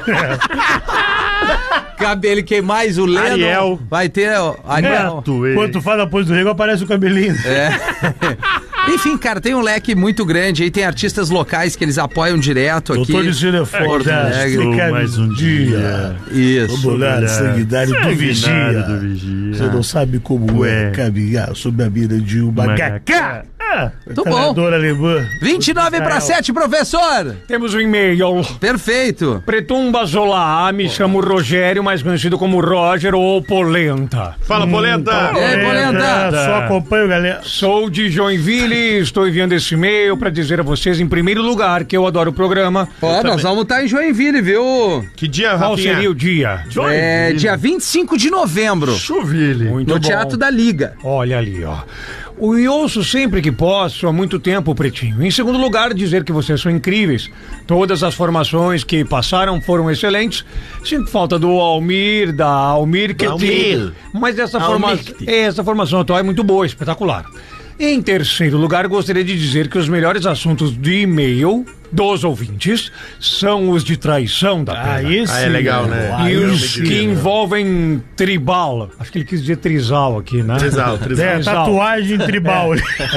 C: Cabelo que mais o Leno.
E: Ariel.
C: Vai ter ó, Ariel.
H: Neto, ele.
F: Quando tu fala depois do rego, aparece o cabelinho.
C: É. Enfim, cara, tem um leque muito grande aí, tem artistas locais que eles apoiam direto aqui.
F: Doutor Destino é
C: Porto Alegre.
H: Sou mais um dia.
C: Isso.
F: Popular sanguinário do
H: Sanguinário
F: Vigia.
H: do Vigia.
F: Você não sabe como
H: Ué.
F: é caminhar sob a mira de um macacá.
H: Ah,
C: Muito bom.
F: Treinador alemã.
C: vinte e nove para sete, professor.
D: Temos um e-mail.
C: Perfeito.
D: Pretumbas, olá, me chamo Rogério, mais conhecido como Roger ou Polenta.
E: Fala, Polenta!
C: E aí, Polenta?
F: Só acompanho, galera.
D: Sou de Joinville e estou enviando esse e-mail para dizer a vocês, em primeiro lugar, que eu adoro o programa.
C: Ó, nós vamos estar em Joinville, viu?
E: Que dia,
D: Qual
E: Rafinha?
D: seria o dia?
C: É dia vinte e cinco de novembro,
H: Chuville.
D: Muito
C: no
D: bom.
C: Teatro da Liga.
D: Olha ali, ó. O e ouço sempre que posso, há muito tempo, Pretinho. Em segundo lugar, dizer que vocês são incríveis. Todas as formações que passaram foram excelentes. Sinto falta do Almir, da Almir que
E: Almir.
D: Mas essa,
E: Almir.
D: forma... essa formação atual é muito boa, espetacular. Em terceiro lugar, gostaria de dizer que os melhores assuntos de e-mail dos ouvintes são os de traição da
F: Ah,
D: pena.
F: isso.
E: Ah, é legal, né?
D: E
F: Aí eu
D: os
F: me
D: que
F: digo.
D: envolvem tribal. Acho que ele quis dizer trisal aqui, né?
E: Trisal, trisal.
F: É,
D: Trisal.
F: tatuagem tribal.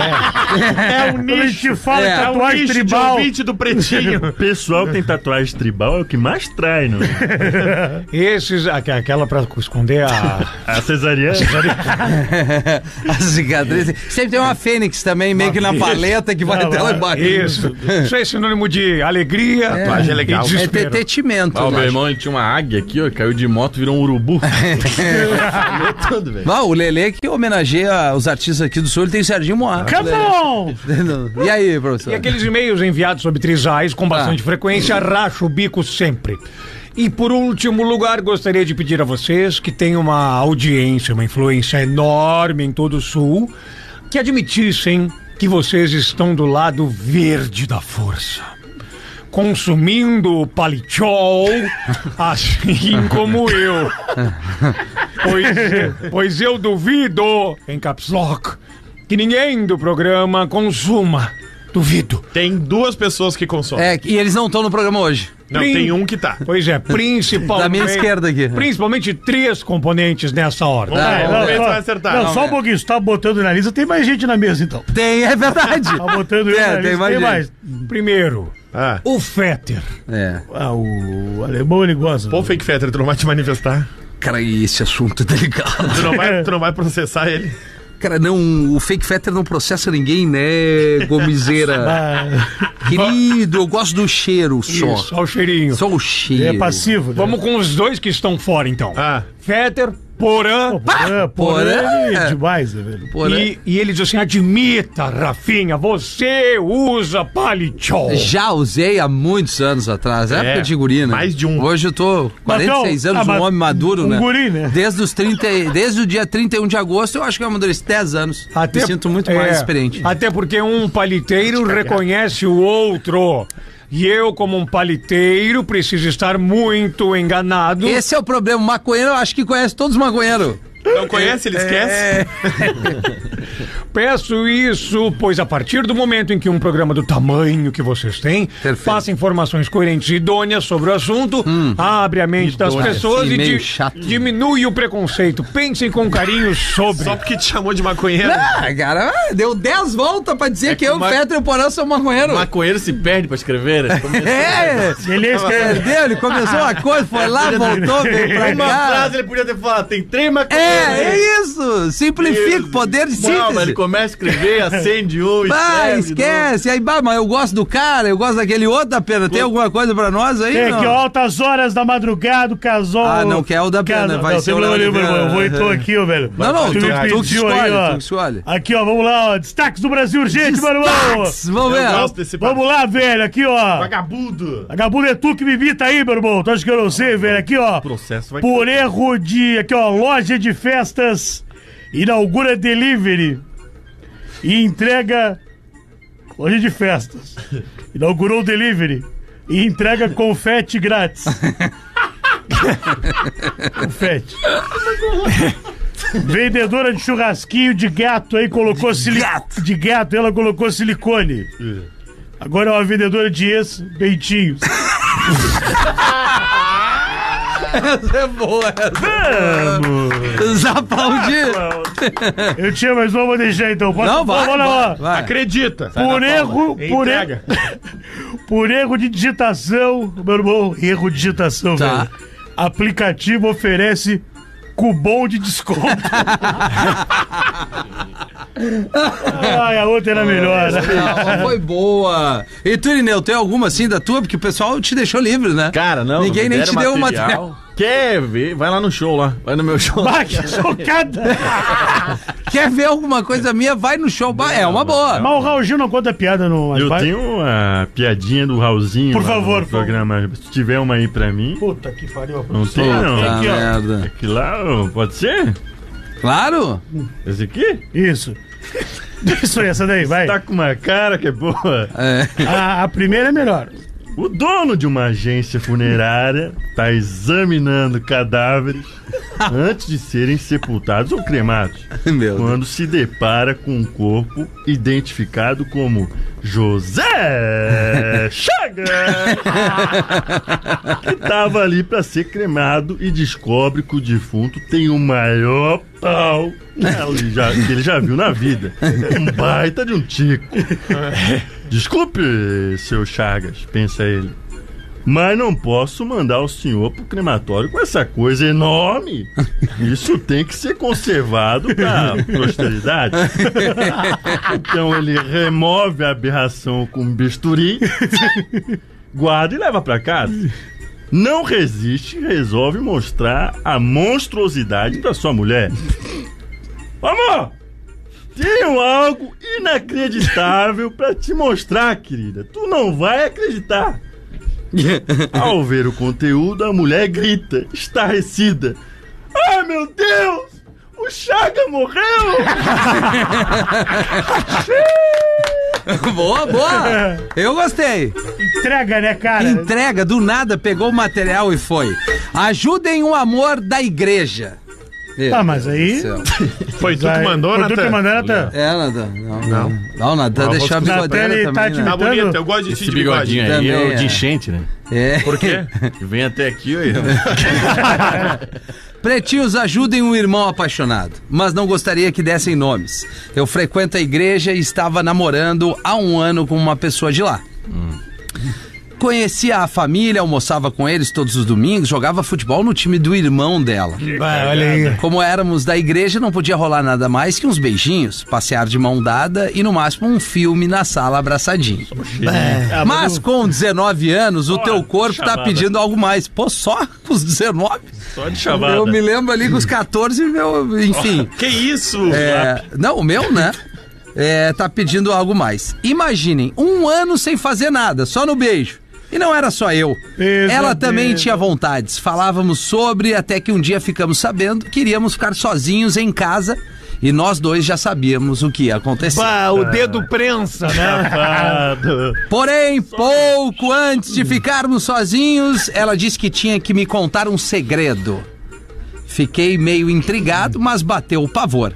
F: É, um nicho. Quando a gente fala
C: É,
F: em
C: é um
F: tatuagem
E: Nicho de
F: tribal.
E: ouvinte do Pretinho.
H: O pessoal que tem tatuagem tribal é o que mais trai, não?
D: Esses, aqu- aquela pra esconder a...
H: A cesariana.
C: A cicatriz. Sempre tem uma fênix também, meio que na paleta que vai
F: Não,
C: até lá
F: mas-
C: embaixo.
D: Isso. Isso é sinônimo de alegria.
E: Tatuagem é legal.
D: e
C: É
D: desespero.
C: detetimento.
G: Ah, o
C: eu
G: meu
C: acho.
G: irmão ele tinha uma águia aqui, ó, caiu de moto, virou um urubu. Falou tudo, velho.
C: Ah, o Lelê que homenageia os artistas aqui do Sul, ele tem o Serginho Moá.
F: Come on!
C: E aí, professor?
D: E aqueles e-mails enviados sobre trisais com bastante
C: Ah.
D: frequência, racho o bico sempre. E por último lugar, gostaria de pedir a vocês que têm uma audiência, uma influência enorme em todo o Sul, que admitissem que vocês estão do lado verde da força. Consumindo palichol, assim como eu. Pois, pois eu duvido, em caps lock, que ninguém do programa consuma. Duvido.
E: Tem duas pessoas que consomem.
C: É, e eles não estão no programa hoje.
E: Não,
D: Prim-
E: tem um que tá.
D: Pois é, principalmente.
C: Da minha esquerda aqui.
D: Principalmente três componentes nessa ordem.
C: Ah,
F: É,
C: não,
E: Vamos ver se
F: só-
E: vai acertar.
F: Não,
C: Não,
F: só um
C: é.
F: pouquinho. Você tá botando na lista, tem mais gente na mesa então.
C: Tem, é verdade.
F: Tá botando eu
C: É,
F: na
C: tem
F: lista,
C: mais
F: tem
C: gente.
F: mais.
D: Primeiro,
E: Ah.
D: o Fetter.
C: É.
F: Ah, o alemão ele gosta.
E: Pô, Fake Fetter, tu não vai te manifestar?
C: Cara, e esse assunto é delicado.
E: Tu não vai, tu não vai processar ele?
C: Cara, não, o Fake Fetter não processa ninguém, né, Gomizeira?
F: Ah,
C: Querido, eu gosto do cheiro só.
D: Isso, ao cheirinho.
C: Só o cheiro.
F: é passivo, né?
D: Vamos com os dois que estão fora, então.
E: Ah.
D: Fetter, Porã.
F: Porã, porã,
C: porã.
F: ele é demais, né, velho?
C: Porém,
D: E, e ele diz assim: admita, Rafinha, você usa palichol.
C: já usei há muitos anos atrás, é época de guri, né?
E: mais de um.
C: Hoje eu tô quarenta e seis
F: Mas,
C: anos,
F: ah,
C: um
F: mas
C: homem maduro,
F: um
C: né?
F: guri, né?
C: Desde os trinta, e- desde o dia trinta e um de agosto, eu acho que eu amadureci dez anos. Me sinto muito mais
D: é,
C: experiente.
D: Até porque um paliteiro reconhece o outro. E eu, como um paliteiro, preciso estar muito enganado.
C: Esse é o problema. O maconheiro, eu acho que conhece todos os maconheiros.
E: Não conhece, ele esquece?
D: Peço isso, pois a partir do momento em que um programa do tamanho que vocês têm
C: Perfeito.
D: passa informações coerentes e idôneas sobre o assunto, abre a mente das
C: Idôneas.
D: pessoas
C: Sim,
D: e
C: meio
D: di-
C: chato.
D: diminui o preconceito. Pensem com carinho sobre.
E: Só porque te chamou de maconheiro.
C: Ah, cara, deu dez voltas pra dizer que,
G: que
C: eu,
G: ma-
C: Fetter e o Porã são maconheiro.
G: O maconheiro se perde pra escrever, né? Começou-
C: É,
F: Ele é
C: perdeu, ele começou uma coisa, foi lá, voltou, veio pra
G: Uma
C: cá.
G: frase ele podia ter falado, tem três maconheiros.
C: É, é isso. Simplifica o poder de
G: Não, mas
C: síntese.
G: ele começa a escrever, acende um,
C: Ah,
G: escreve de
C: esquece. Aí, bah, mas eu gosto do cara, eu gosto daquele outro da pena. Tem alguma coisa pra nós aí?
F: Tem
C: não?
F: aqui, ó, altas horas da madrugada, o casal.
C: Ah, não, que é o da pena,
F: Casa-
C: vai
F: não,
C: ser
F: tem
C: o
F: problema
C: Léo
F: nenhum,
C: Oliveira.
F: irmão. Eu vou então aqui, ó, velho.
C: Não, não,
F: Tu
C: tu,
F: me
C: tu que
F: pediu
C: escolhe,
F: aí, ó.
C: tu que escolhe.
F: Aqui, ó, vamos lá, ó. Destaques do Brasil urgente, meu irmão.
C: Destaques, vamos
E: Eu
C: ver.
E: gosto desse
F: Vamos lá, velho, aqui, ó.
E: Vagabundo.
F: Vagabundo é tu que me imita aí, meu irmão. Tu acha que eu não sei, velho? Aqui, ó.
H: processo vai
F: Por erro de. Aqui, ó. Loja de festas inaugura delivery e entrega. Loja de festas. Inaugurou delivery e entrega confete grátis. Confete. Vendedora de churrasquinho de gato aí colocou silicone. De gato, ela colocou silicone. Agora é uma vendedora de ex-peitinhos.
C: Essa é boa, essa.
F: Vamos!
C: Zapaldir.
F: Eu tinha mais uma, vou deixar então. Pode,
C: Não, vai,
F: vamos lá, ó.
C: vai, vai.
E: Acredita.
F: Por erro, por erro,
E: Entrega.
F: por erro de digitação, meu irmão, erro de digitação,
C: Tá.
F: velho. Aplicativo oferece cupom de desconto. Ai, a outra era melhor, né?
C: Não, foi boa. E tu, Irineu, tem alguma assim da tua? Porque o pessoal te deixou livre, né?
G: Cara, não.
C: Ninguém
G: não
C: nem
G: deram
C: te deu o material.
G: Quer ver? Vai lá no show lá. Vai no meu show.
F: Bah, que chocada!
C: Quer ver alguma coisa minha? Vai no show. Bah, é uma boa.
F: Mas o Raul Gil não conta piada no...
H: Eu
F: vai-
H: tenho uma piadinha do Raulzinho
F: Por
H: lá
F: favor,
H: no
F: por favor.
H: programa. Se tiver uma aí pra mim.
F: Puta que pariu.
H: Não tem, não.
C: Puta
F: Aqui, ó.
C: merda.
H: Aqui lá, ó, pode ser?
C: Claro.
H: Esse aqui?
F: Isso. Isso aí, essa daí, vai.
H: Tá com uma cara que é boa.
C: É.
F: A, a primeira é melhor.
H: O dono de uma agência funerária tá examinando cadáveres antes de serem sepultados ou cremados,
C: Meu
H: quando se depara com um corpo identificado como José Chagas, que estava ali para ser cremado, e descobre que o defunto tem o maior pau que ele já, que ele já viu na vida. Um baita de um tico. Desculpe, seu Chagas, pensa ele, mas não posso mandar o senhor pro crematório com essa coisa enorme. Isso tem que ser conservado pra posteridade. Então ele remove a aberração com um bisturi, guarda e leva pra casa. Não resiste e resolve mostrar a monstruosidade pra sua mulher. Amor, tenho algo inacreditável pra te mostrar, querida. Tu não vai acreditar. Ao ver o conteúdo, a mulher grita, estarrecida: ai, meu Deus! O Chaga morreu!
C: Boa, boa! Eu gostei.
F: Entrega, né, cara?
C: Entrega, do nada, pegou o material e foi. Ajudem o amor da igreja.
F: Tá, mas aí...
E: Foi tu que mandou,
F: Foi tu que
E: Natan?
F: mandou, Natan?
C: É, Natan. Não, não. Não, Natan
E: Ah,
C: deixou a
E: vou-
C: bigodeira
F: Natan, ele
C: também,
F: tá
C: né?
F: te-
E: Tá bonito, eu gosto de
G: Esse
E: ti de bigode.
G: bigodinho aí
C: Também
G: é o
C: é.
G: de enchente, né?
C: É.
E: Por quê?
G: Vem até aqui, olha.
C: Pretinhos, ajudem um irmão apaixonado, mas não gostaria que dessem nomes. Eu frequento a igreja e estava namorando há um ano com uma pessoa de lá. Hum. Conhecia a família, almoçava com eles todos os domingos, jogava futebol no time do irmão dela.
D: Vai, olha aí.
C: Como éramos da igreja, não podia rolar nada mais que uns beijinhos, passear de mão dada e no máximo um filme na sala abraçadinho.
F: Ah,
C: Mas com dezenove anos, o teu corpo tá
H: chamada.
C: pedindo algo mais. Pô, só com os dezenove?
H: Só de chavada.
C: Eu me lembro ali com os catorze, meu, enfim.
E: Que isso?
C: É, não, o meu, né? É, tá pedindo algo mais. Imaginem, um ano sem fazer nada, só no beijo. E não era só eu.
F: Pesadelo.
C: Ela também tinha vontades. Falávamos sobre, até que um dia ficamos sabendo que iríamos ficar sozinhos em casa e nós dois já sabíamos o que ia acontecer.
D: Bah, o dedo prensa, né?
H: Safado.
C: Porém, pouco antes de ficarmos sozinhos, ela disse que tinha que me contar um segredo. Fiquei meio intrigado, mas bateu o pavor.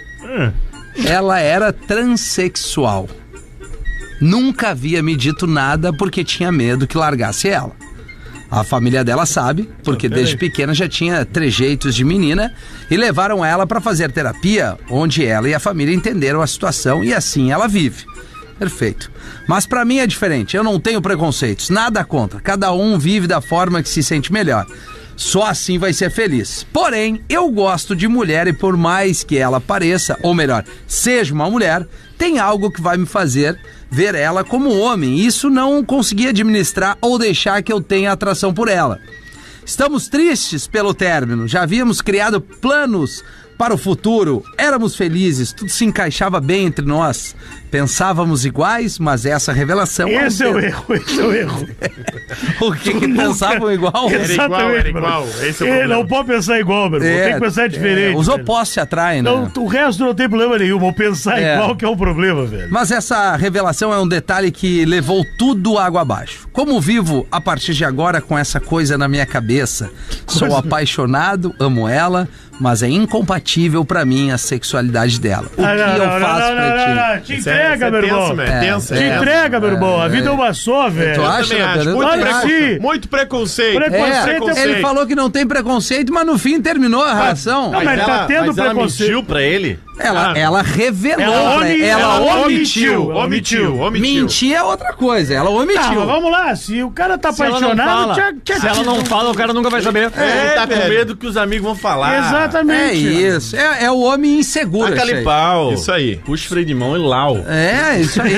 C: Ela era transexual. Nunca havia me dito nada porque tinha medo que largasse ela. A família dela sabe, porque desde pequena já tinha trejeitos de menina e levaram ela para fazer terapia, onde ela e a família entenderam a situação e assim ela vive. Perfeito. Mas pra mim é diferente, eu não tenho preconceitos, nada contra. Cada um vive da forma que se sente melhor. Só assim vai ser feliz. Porém, eu gosto de mulher e por mais que ela pareça, ou melhor, seja uma mulher, tem algo que vai me fazer ver ela como homem. Isso não consegui administrar ou deixar que eu tenha atração por ela. Estamos tristes pelo término. Já havíamos criado planos para o futuro. Éramos felizes. Tudo se encaixava bem entre nós. Pensávamos iguais, mas essa revelação...
F: Esse é o
C: um
F: erro, esse é o erro.
C: O que que pensavam igual?
E: Era igual, era
F: mano.
E: igual. Esse é o
F: Ele
E: problema.
F: não pode pensar igual, meu irmão.
C: É,
F: Tem que pensar diferente.
C: é, os
F: velho.
C: opostos se atraem, né?
F: Não, o resto não tem problema nenhum. Vou pensar
C: É.
F: igual que é o problema, velho.
C: Mas essa revelação é um detalhe que levou tudo água abaixo. Como vivo a partir de agora com essa coisa na minha cabeça? Sou apaixonado, amo ela, mas é incompatível pra mim a sexualidade dela. O
F: Ah,
C: que
F: não,
C: eu
F: não,
C: faço,
F: não, não,
C: Pretinho?
F: não, não. Te
E: Isso é-
F: entrega,
E: isso é
F: meu
E: tenso,
F: irmão.
E: meu, é tenso, é
F: Te
E: tenso.
F: entrega, meu irmão. A vida é uma só, velho.
C: Tu acha?
E: Também acho.
C: Pedro?
E: Muito,
F: Olha
E: preconceito.
F: aqui.
E: Muito preconceito.
F: Preconceito
C: É, ele falou que não tem preconceito, mas no fim terminou a relação.
F: Não, mas ele tá tendo
G: mas ela
F: preconceito.
G: mentiu pra ele?
C: Ela, ela revelou,
F: Ela
C: pra-
F: omi-
C: ela,
F: ela
C: omitiu.
F: omitiu.
E: Omitiu, omitiu.
C: Mentir é outra coisa, ela
F: Ah,
C: omitiu.
F: mas vamos lá. Se o cara tá
D: Se ela não
F: apaixonado,
D: fala,
F: tchá, tchá,
D: se ela não fala, o cara nunca vai saber.
G: É, ele tá com
E: velho.
G: medo que os amigos vão falar.
F: Exatamente.
C: É isso, é, é o homem inseguro.
G: Taca
C: achei.
G: ali pau.
E: Isso aí.
G: Puxa o freio de mão e lau.
C: É, isso aí.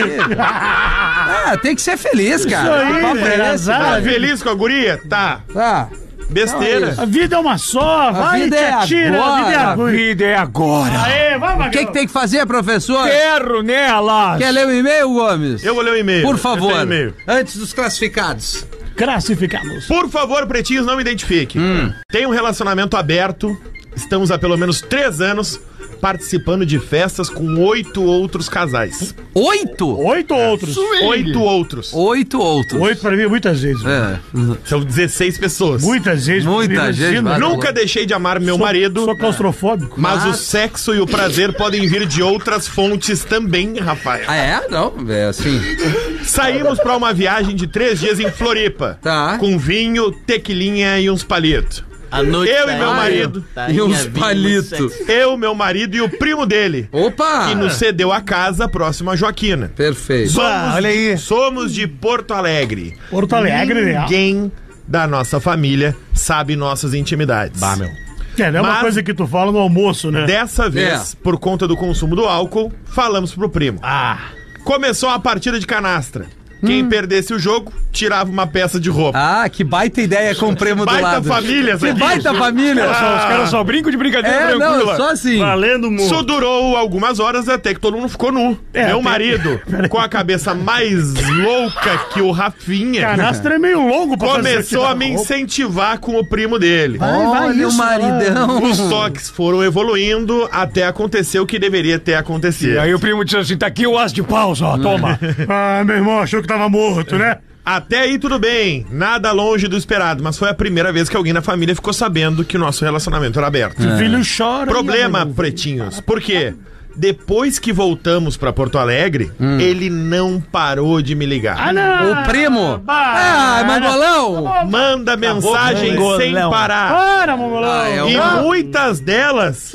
C: Ah, tem que ser feliz, cara.
F: aí,
C: Que papo é
F: velho,
C: esse?
F: azar.
E: Tá feliz com a guria? Tá.
C: Tá.
E: Besteira.
F: A vida é uma só. Vai,
C: vida
F: te
C: é
F: atira.
C: agora.
F: A vida é
D: A
F: agora.
D: vida é agora.
F: Aê, vai,
C: O que, que tem que fazer, professor?
D: Quero nelas.
C: Quer ler o e-mail, Gomes?
E: Eu vou ler o e-mail.
C: Por
E: Eu
C: favor,
E: tenho e-mail.
C: antes dos classificados.
F: Classificamos.
E: Por favor, pretinhos, não me identifique. Tem um relacionamento aberto. Estamos há pelo menos três anos, participando de festas com oito outros casais.
C: Oito?
F: Oito outros.
E: Oito outros.
C: Oito outros.
F: Oito pra mim é muitas vezes.
C: É.
E: São dezesseis pessoas.
F: Muitas vezes.
C: Muita
F: Imagina.
C: gente, vai.
E: Nunca deixei de amar meu
F: Sou-
E: marido,
F: Sou claustrofóbico.
E: mas o sexo e o prazer podem vir de outras fontes também, Rafael.
C: Ah, é? Não, é assim.
E: Saímos pra uma viagem de três dias em Floripa.
C: Tá.
E: Com vinho, tequilinha e uns palitos.
G: A noite
E: Eu
G: tá
E: e meu
G: aí,
E: marido.
G: tá
C: E
G: aí,
C: uns
G: a vida,
C: palitos.
G: muito sexy.
E: Eu, meu marido e o primo dele.
C: Opa!
E: Que nos cedeu a casa próxima a Joaquina.
C: Perfeito.
E: Somos,
D: olha aí.
E: somos de Porto Alegre.
F: Porto Alegre, né?
E: Ninguém da nossa família sabe nossas intimidades.
G: Bah, meu.
F: É, não é uma
E: Mas-
F: coisa que tu fala no almoço, né?
E: Dessa vez,
C: É.
E: por conta do consumo do álcool, falamos pro primo.
F: Ah.
E: Começou a partida de canastra. Quem perdesse o jogo, tirava uma peça de roupa.
C: Ah, que baita ideia com o primo do
E: Baita
C: lado.
E: família,
C: Que
E: sabe?
C: baita família.
F: Os caras só brincam de brincadeira
C: É, não,
F: tranquila.
C: só assim.
H: Valendo muito.
E: Isso durou algumas horas até que todo mundo ficou nu.
F: É,
E: Meu
F: tem-
E: marido, com a cabeça mais louca que o Rafinha,
F: Canastra é meio longo pra fazer
E: começou
F: aqui,
E: a me
F: né?
E: incentivar com o primo dele.
C: Olha o maridão.
E: Os toques foram evoluindo até acontecer o que deveria ter acontecido.
D: E aí o primo disse assim, tá aqui o as de paus, ó, toma.
F: Ah, meu irmão achou que tava morto, né?
E: Até aí tudo bem, nada longe do esperado, mas foi a primeira vez que alguém na família ficou sabendo que o nosso relacionamento era aberto.
F: O filho chora.
E: Problema,
F: né,
E: pretinhos, por quê? Depois que voltamos pra Porto Alegre,
C: Hum.
E: ele não parou de me ligar.
F: Ah, não.
C: O primo.
F: Bah.
C: Ah, mangolão.
E: Manda mensagem
G: mangolão.
E: sem parar.
F: Para, mongolão.
C: Ah, é o-
E: E
C: Ah.
E: muitas delas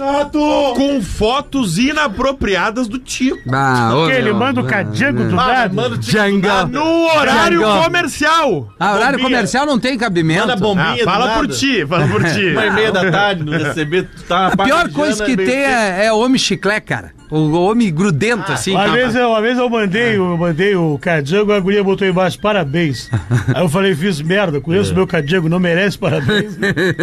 E: com fotos inapropriadas do Tico.
C: Ah, ô,
F: Que ele
C: meu.
F: manda o cadiango do
G: Ah,
F: lado.
G: manda o
C: Django.
E: No horário
C: Django.
E: comercial.
C: Ah, horário
G: Bombinha.
C: comercial não tem cabimento.
G: Manda bombinha
E: Ah,
G: do
E: fala
G: nada.
E: por ti, fala por ti.
G: Uma e meia da tarde no receber, tu tá
C: A pior coisa que tem é, é homem chiclete, cara. O homem grudento, assim.
F: Uma
C: tá?
F: vez, eu, uma vez eu mandei, eu mandei o cadiango, a guria botou embaixo, parabéns. Aí eu falei, fiz merda, conheço o meu cadiango, não merece parabéns.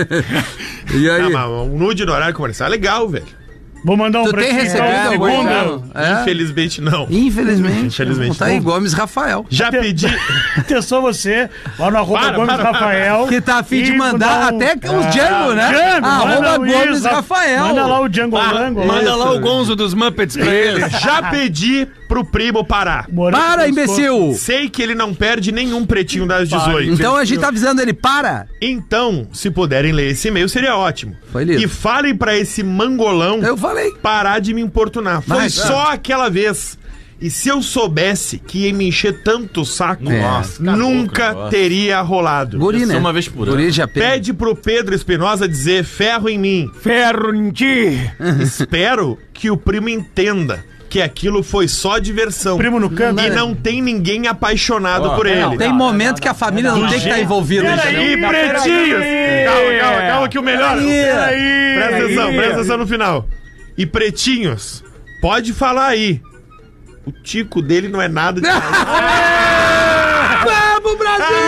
C: E aí?
E: Ah, mas um nude no horário comercial é legal, velho.
F: Vou mandar um
C: Tu
F: pra
C: tem
F: ti,
C: recebido
F: então,
C: algum?
F: segunda.
C: É?
E: Infelizmente não.
C: Infelizmente.
E: Infelizmente
C: Não tá
E: não.
C: aí Gomes Rafael.
E: Já pedi.
F: Atenção você, lá no arroba
E: Para,
F: Gomes
E: para, para.
F: Rafael.
C: Que tá a fim de
F: e
C: mandar
F: um-
C: até os Django, né?
F: Django,
C: Arroba
F: manda
C: Gomes
F: isso,
C: Rafael.
F: Manda lá o Django Rango.
D: Manda lá o Gonzo dos Muppets pra ele.
E: Já pedi pro primo parar.
C: Para, imbecil!
E: Sei que ele não perde nenhum pretinho das dezoito.
C: Então a gente tá avisando ele, para!
E: Então, se puderem ler esse e-mail, seria ótimo.
C: Foi lido.
E: E falem pra esse mangolão
C: Eu falei.
E: parar de me importunar. Foi
C: Vai,
E: só aquela vez. E se eu soubesse que ia me encher tanto o saco,
C: É.
G: Nossa,
E: nunca
G: caboclo, nossa.
E: teria rolado.
C: Guri,
G: Isso
C: né?
G: é uma vez por ano.
C: Guri de A P.
E: Pede pro Pedro Espinosa dizer ferro em mim.
D: Ferro em ti.
E: Espero que o primo entenda que aquilo foi só diversão.
F: Primo no canto.
E: E não tem ninguém apaixonado
G: Ó,
E: por
G: não,
E: ele.
C: Tem momento que a família não, tem que estar envolvida.
E: Peraí,
F: Peraí,
E: pretinhos!
F: peraí.
E: Calma, calma, calma que o melhor.
F: Peraí.
E: Presta atenção,
F: Peraí.
E: presta atenção no final. E pretinhos, pode falar aí. O tico dele não é nada de.
C: Vamos, Brasil!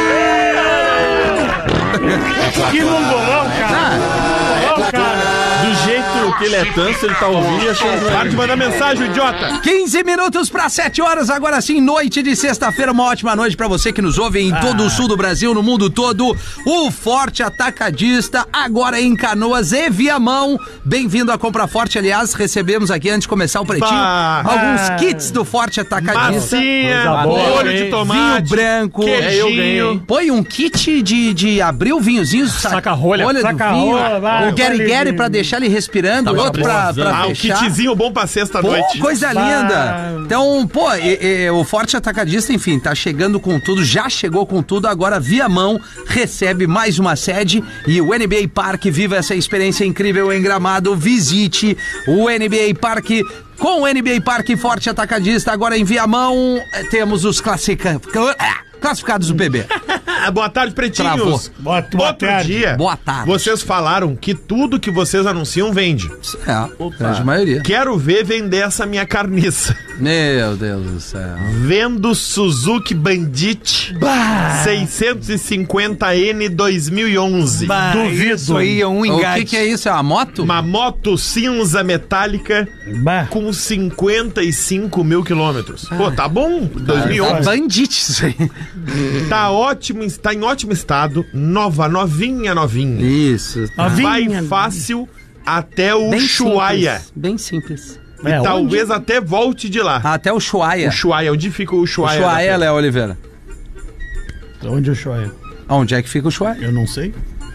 F: Que mongolão, cara. Mongolão, cara.
G: Do jeito que ele é tanso, ele tá ouvindo e achando que
E: Para de mandar mensagem, idiota!
C: quinze minutos para sete horas, agora sim, noite de sexta-feira, uma ótima noite para você que nos ouve em todo o sul do Brasil, no mundo todo. O Forte Atacadista, agora em Canoas e Viamão. Bem-vindo à Compra Forte, aliás, recebemos aqui, antes de começar o Pretinho,
E: Bah.
C: alguns kits do Forte Atacadista.
E: Massinha,
F: Coisa boa,
E: molho
G: hein?
E: de tomate,
C: Vinho branco.
G: É, eu ganhei.
E: queijinho.
C: Põe um kit de, de abril, vinhozinhos, sa-
D: Saca-rolha.
C: rolha do
F: Saca-rolha,
C: vinho,
F: vai,
C: o Gary
F: vai,
C: Gary
F: vai.
C: pra deixar ele respirando,
G: Tava
C: outro pra,
G: precisando.
C: pra
E: Ah, um
C: fechar.
E: kitzinho bom pra sexta-noite.
C: Pô, coisa
F: Bah.
C: linda. Então, pô, e- e, o Forte Atacadista, enfim, tá chegando com tudo, já chegou com tudo, agora Viamão recebe mais uma sede e o N B A Park, viva essa experiência incrível em Gramado, visite o N B A Park. Com o N B A Park Forte Atacadista, agora em Viamão, eh, temos os classica... classificados do P B.
E: Boa tarde, pretinhos.
C: Travou.
F: Boa- boa
E: Outro
F: tarde.
E: dia,
C: Boa tarde.
E: vocês falaram que tudo que vocês anunciam vende.
C: É, a grande maioria.
E: Quero ver vender essa minha carniça.
C: Meu Deus do céu.
E: Vendo Suzuki Bandit seiscentos e cinquenta N dois mil e onze.
D: Bah,
F: Duvido.
D: Isso aí é um
C: O
D: engate.
C: que, que é isso? É uma moto?
E: Uma moto cinza metálica
F: Bah.
E: com cinquenta e cinco mil quilômetros. Pô, tá bom. dois mil e
C: É
E: onze.
C: bandite isso aí.
E: Tá ótimo, está em ótimo estado. Nova, novinha, novinha.
C: Isso.
F: A
E: Vai
F: vinha.
E: fácil até o
C: Bem
E: Ushuaia.
C: simples, Bem simples.
E: E
F: É,
E: talvez até volte de lá.
C: Até o Ushuaia.
E: Ushuaia, onde fica o Ushuaia?
C: Ushuaia, Léo Oliveira.
F: Onde o Ushuaia?
C: Onde é que fica o Ushuaia?
F: Eu não sei.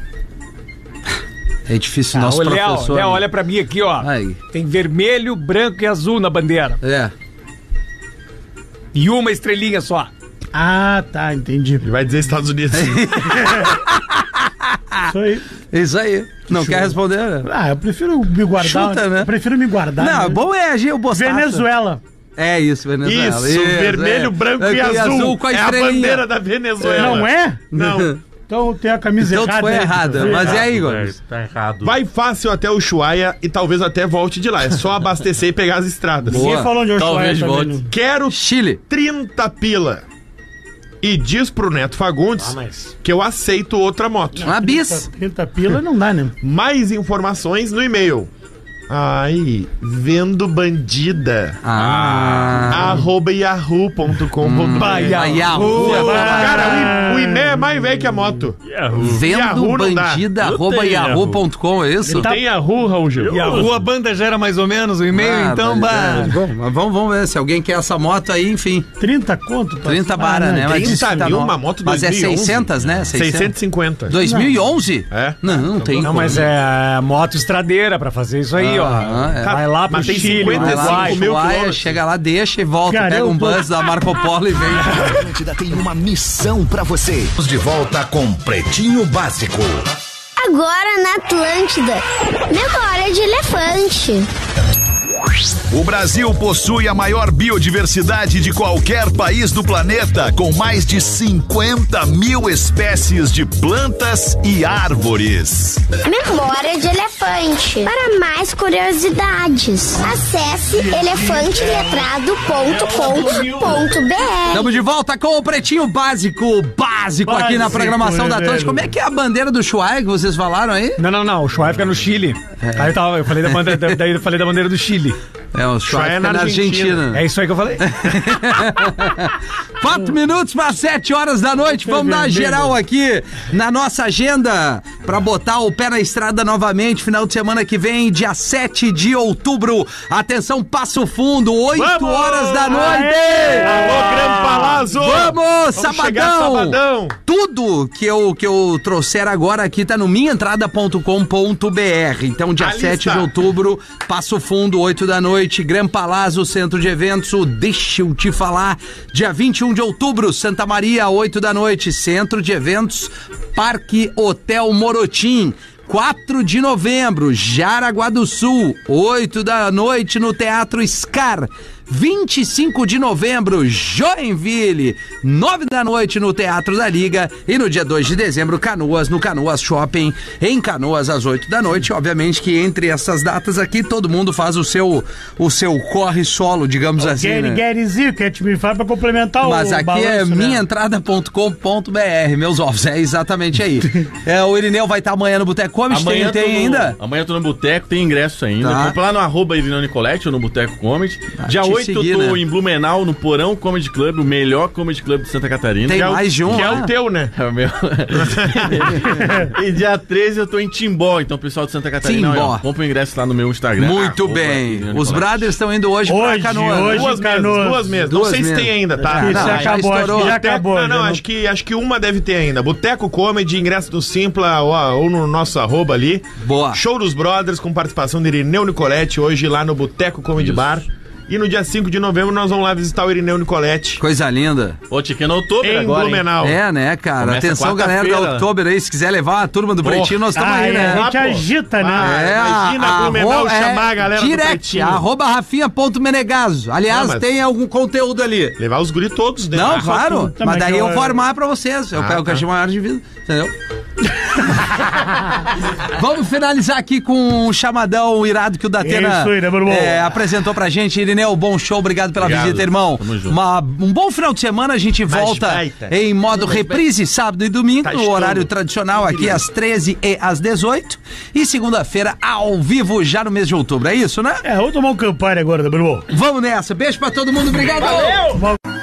C: É difícil,
D: Ah,
C: nosso
D: ô, Léo,
C: professor.
D: Léo, olha pra mim aqui, ó.
C: Aí.
D: Tem vermelho, branco e azul na bandeira.
C: É.
D: E uma estrelinha só.
F: Ah, tá, entendi.
E: Ele vai dizer Estados Unidos.
F: Isso aí.
C: Isso aí. Não quer responder? Né?
F: Ah, eu prefiro me guardar.
C: Chuta, né?
F: Eu prefiro me guardar.
C: Não,
F: né?
C: bom é agir o Bostaça.
F: Venezuela.
C: É isso, Venezuela.
E: Isso, vermelho, branco e azul.
C: com a
E: é a
C: estrelinha.
E: bandeira da Venezuela.
F: Não é?
E: Não.
F: Então tem a camisa
C: Então tu
F: errada.
C: foi
F: aí.
C: errada.
F: Foi
C: Mas e
F: errado.
C: aí, Igor?
H: É, tá errado.
E: Vai fácil até o Ushuaia e talvez até volte de lá. É só abastecer e pegar as estradas.
C: Boa.
F: Ninguém falou onde é o
G: Talvez
F: Ushuaia
G: volte.
F: também. não.
E: Quero
C: Chile.
E: trinta pila. E diz pro Neto Fagundes
F: Ah, mas-
E: que eu aceito outra moto.
C: Uma bis.
F: trinta pila não dá, né?
E: Mais informações no e-mail. Ai, vendo bandida.
C: Ah.
E: Arroba yahoo ponto com ponto b r.
C: A Yahoo.
E: Cara, o, e- o e-mail é mais velho que a moto.
C: Vendo
E: Yahoo não dá.
C: bandida,
H: Eu
C: arroba
H: tenho
C: yahoo ponto com, é isso?
E: Tem Yahoo, Raul Gil?
D: E a rua banda já era mais ou menos o e-mail,
C: Ah,
D: então,
C: mas,
D: bah.
C: é, bom, mas vamos, vamos ver se alguém quer essa moto aí, enfim.
F: trinta conto? Tá?
C: trinta bara,
F: Ah, não,
C: né? Mas
E: trinta
C: disse que tá
E: mil,
C: no-
E: uma moto
C: Mas é
E: dois mil e onze.
C: seiscentos, né?
E: seiscentos e cinquenta.
C: dois mil e onze?
E: É.
C: Não, não tem
D: Não,
C: como.
D: mas é moto estradeira pra fazer isso aí,
C: Ah,
D: ó.
C: é.
D: Vai lá pro
E: Mas tem
D: Chile,
E: cinquenta
C: Vai
E: e
C: lá
E: cinco
C: no
E: mil
C: Ushuaia,
E: quilômetros.
C: chega lá, deixa e volta,
F: Cara,
C: pega
F: eu
C: um
F: tô-
C: bus da Marco Polo e vem.
B: Atlântida tem uma missão pra você.
I: Estamos de volta com Pretinho Básico.
J: Agora na Atlântida, memória de elefante.
B: O Brasil possui a maior biodiversidade de qualquer país do planeta, com mais de cinquenta mil espécies de plantas e árvores.
J: Memória de elefante. Para mais curiosidades, acesse elefante letrado ponto com ponto b r.
C: Estamos de volta com o Pretinho Básico, básico, aqui na
F: Básico,
C: programação da
F: né,
C: Atlântica.
F: velho?
C: Como é que é a bandeira do Ushuaia que vocês falaram aí?
D: Não, não, não. O Ushuaia fica no Chile. Aí eu, tava, eu falei da bandeira, daí eu falei da bandeira do Chile.
C: É, o Ushuaia
E: é
C: fica
E: na
C: na Argentina.
E: Argentina.
D: É isso aí que eu falei.
C: Quatro minutos para sete horas da noite. Vamos dar geral aqui na nossa agenda para botar o pé na estrada novamente. Final de semana que vem, dia sete de outubro. Atenção, Passo Fundo, oito
E: Vamos!
C: horas da noite.
E: Alô, Gran Palazzo!
C: Vamos,
E: chegar
C: sabadão.
E: sabadão!
C: Tudo que eu, que eu trouxer agora aqui tá no minha entrada ponto com ponto b r. Então, dia
E: Ali
C: sete
E: está.
C: de outubro, Passo Fundo, oito da noite, Gran Palazzo, Centro de Eventos, o Deixa eu te falar. Dia vinte e um de outubro, Santa Maria, oito da noite, Centro de Eventos, Parque Hotel Morotim. quatro de novembro, Jaraguá do Sul, oito da noite no Teatro Scar. vinte e cinco de novembro, Joinville, nove da noite no Teatro da Liga. E no dia dois de dezembro, Canoas, no Canoas Shopping, em Canoas, às oito da noite. Obviamente que entre essas datas aqui, todo mundo faz o seu, o seu corre solo, digamos assim,
F: Get,
C: né?
F: get easy, que a gente me faz pra complementar
C: Mas
F: o
C: aqui
F: balanço,
C: é
F: né?
C: minha entrada ponto com ponto b r, meus ovos, é exatamente aí. É, o Irineu vai estar amanhã no Boteco Comedy, tem,
G: tô
C: tem
G: no-
C: ainda?
G: Amanhã tô no Boteco, tem ingresso ainda.
C: Tá.
G: Compra lá no arroba Irineu Nicolete ou no Boteco Comedy.
C: Ah,
G: Dia
C: te
G: oito
C: seguir,
G: eu tô
C: né?
G: em Blumenau, no Porão Comedy Club, o melhor comedy club de Santa Catarina.
C: Tem
G: Que é o-
C: mais de um
E: Que é
C: lá?
E: o teu, né?
G: É o meu. E dia treze eu tô em Timbó, então pessoal de Santa Catarina,
C: Timbó.
G: ó, compra o ingresso lá no meu Instagram.
C: Muito
G: arroba
C: bem.
G: Irineu
C: Os
G: Nicolete.
C: brothers estão indo hoje, pra
F: Hoje,
C: Canoas.
F: hoje.
E: Duas mesas,
F: Canoas.
E: duas mesas.
C: Duas
E: Não sei se
C: mesas.
E: tem ainda, tá?
C: Ah,
F: Isso
C: não,
F: já
C: já
F: acabou, acho
C: estourou.
F: que já
E: Boteco-
F: acabou.
E: não,
F: já
E: não, acho que, acho que uma deve ter ainda. Boteco Comedy, ingresso do Simpla ou, ou no nosso arroba ali.
C: Boa.
E: Show dos Brothers com participação de Irineu Nicolete hoje lá no Boteco Comedy Bar. E no dia cinco de novembro nós vamos lá visitar o Irineu Nicolete
C: Coisa linda.
G: Ô, Tica, no outubro
E: em
G: agora, hein?
E: Blumenau.
C: É, né, cara?
G: Começa
C: Atenção, galera da
G: quarta-feira.
C: Outubro aí, se quiser levar a turma do Pretinho, nós estamos
F: Ah,
C: aí,
F: é,
C: né?
F: a gente
E: Ah, pô.
F: agita, né?
E: Ah,
C: É,
E: imagina
C: a-
E: Blumenau
C: arro-
E: chamar a galera do
C: direct,
E: Pretinho.
C: arroba rafinha.menegaso. Aliás,
E: Não, mas-
C: tem algum conteúdo ali.
E: Levar os guri todos, né?
C: Não,
E: Ah,
C: claro.
F: Tá,
C: Mas
F: mas
C: daí
F: eu-
C: eu vou armar pra vocês. Eu
E: Ah,
C: pego o
E: tá.
C: cachê maior de vida. Entendeu? Vamos finalizar aqui com um chamadão irado que o Datena
F: Isso aí, né, meu irmão?
C: é, apresentou pra gente. Irineu, bom show, obrigado pela
G: Obrigado.
C: visita, irmão.
G: Tamo junto.
C: Uma- um bom final de semana, a gente volta
E: baita.
C: em modo reprise, sábado e domingo,
E: Tá
C: no
E: estouro.
C: horário tradicional, aqui às treze e às dezoito. E segunda-feira, ao vivo, já no mês de outubro. É isso, né?
F: É, vou tomar um Campari agora, meu irmão.
C: Vamos nessa. Beijo pra todo mundo, obrigado!
F: Valeu!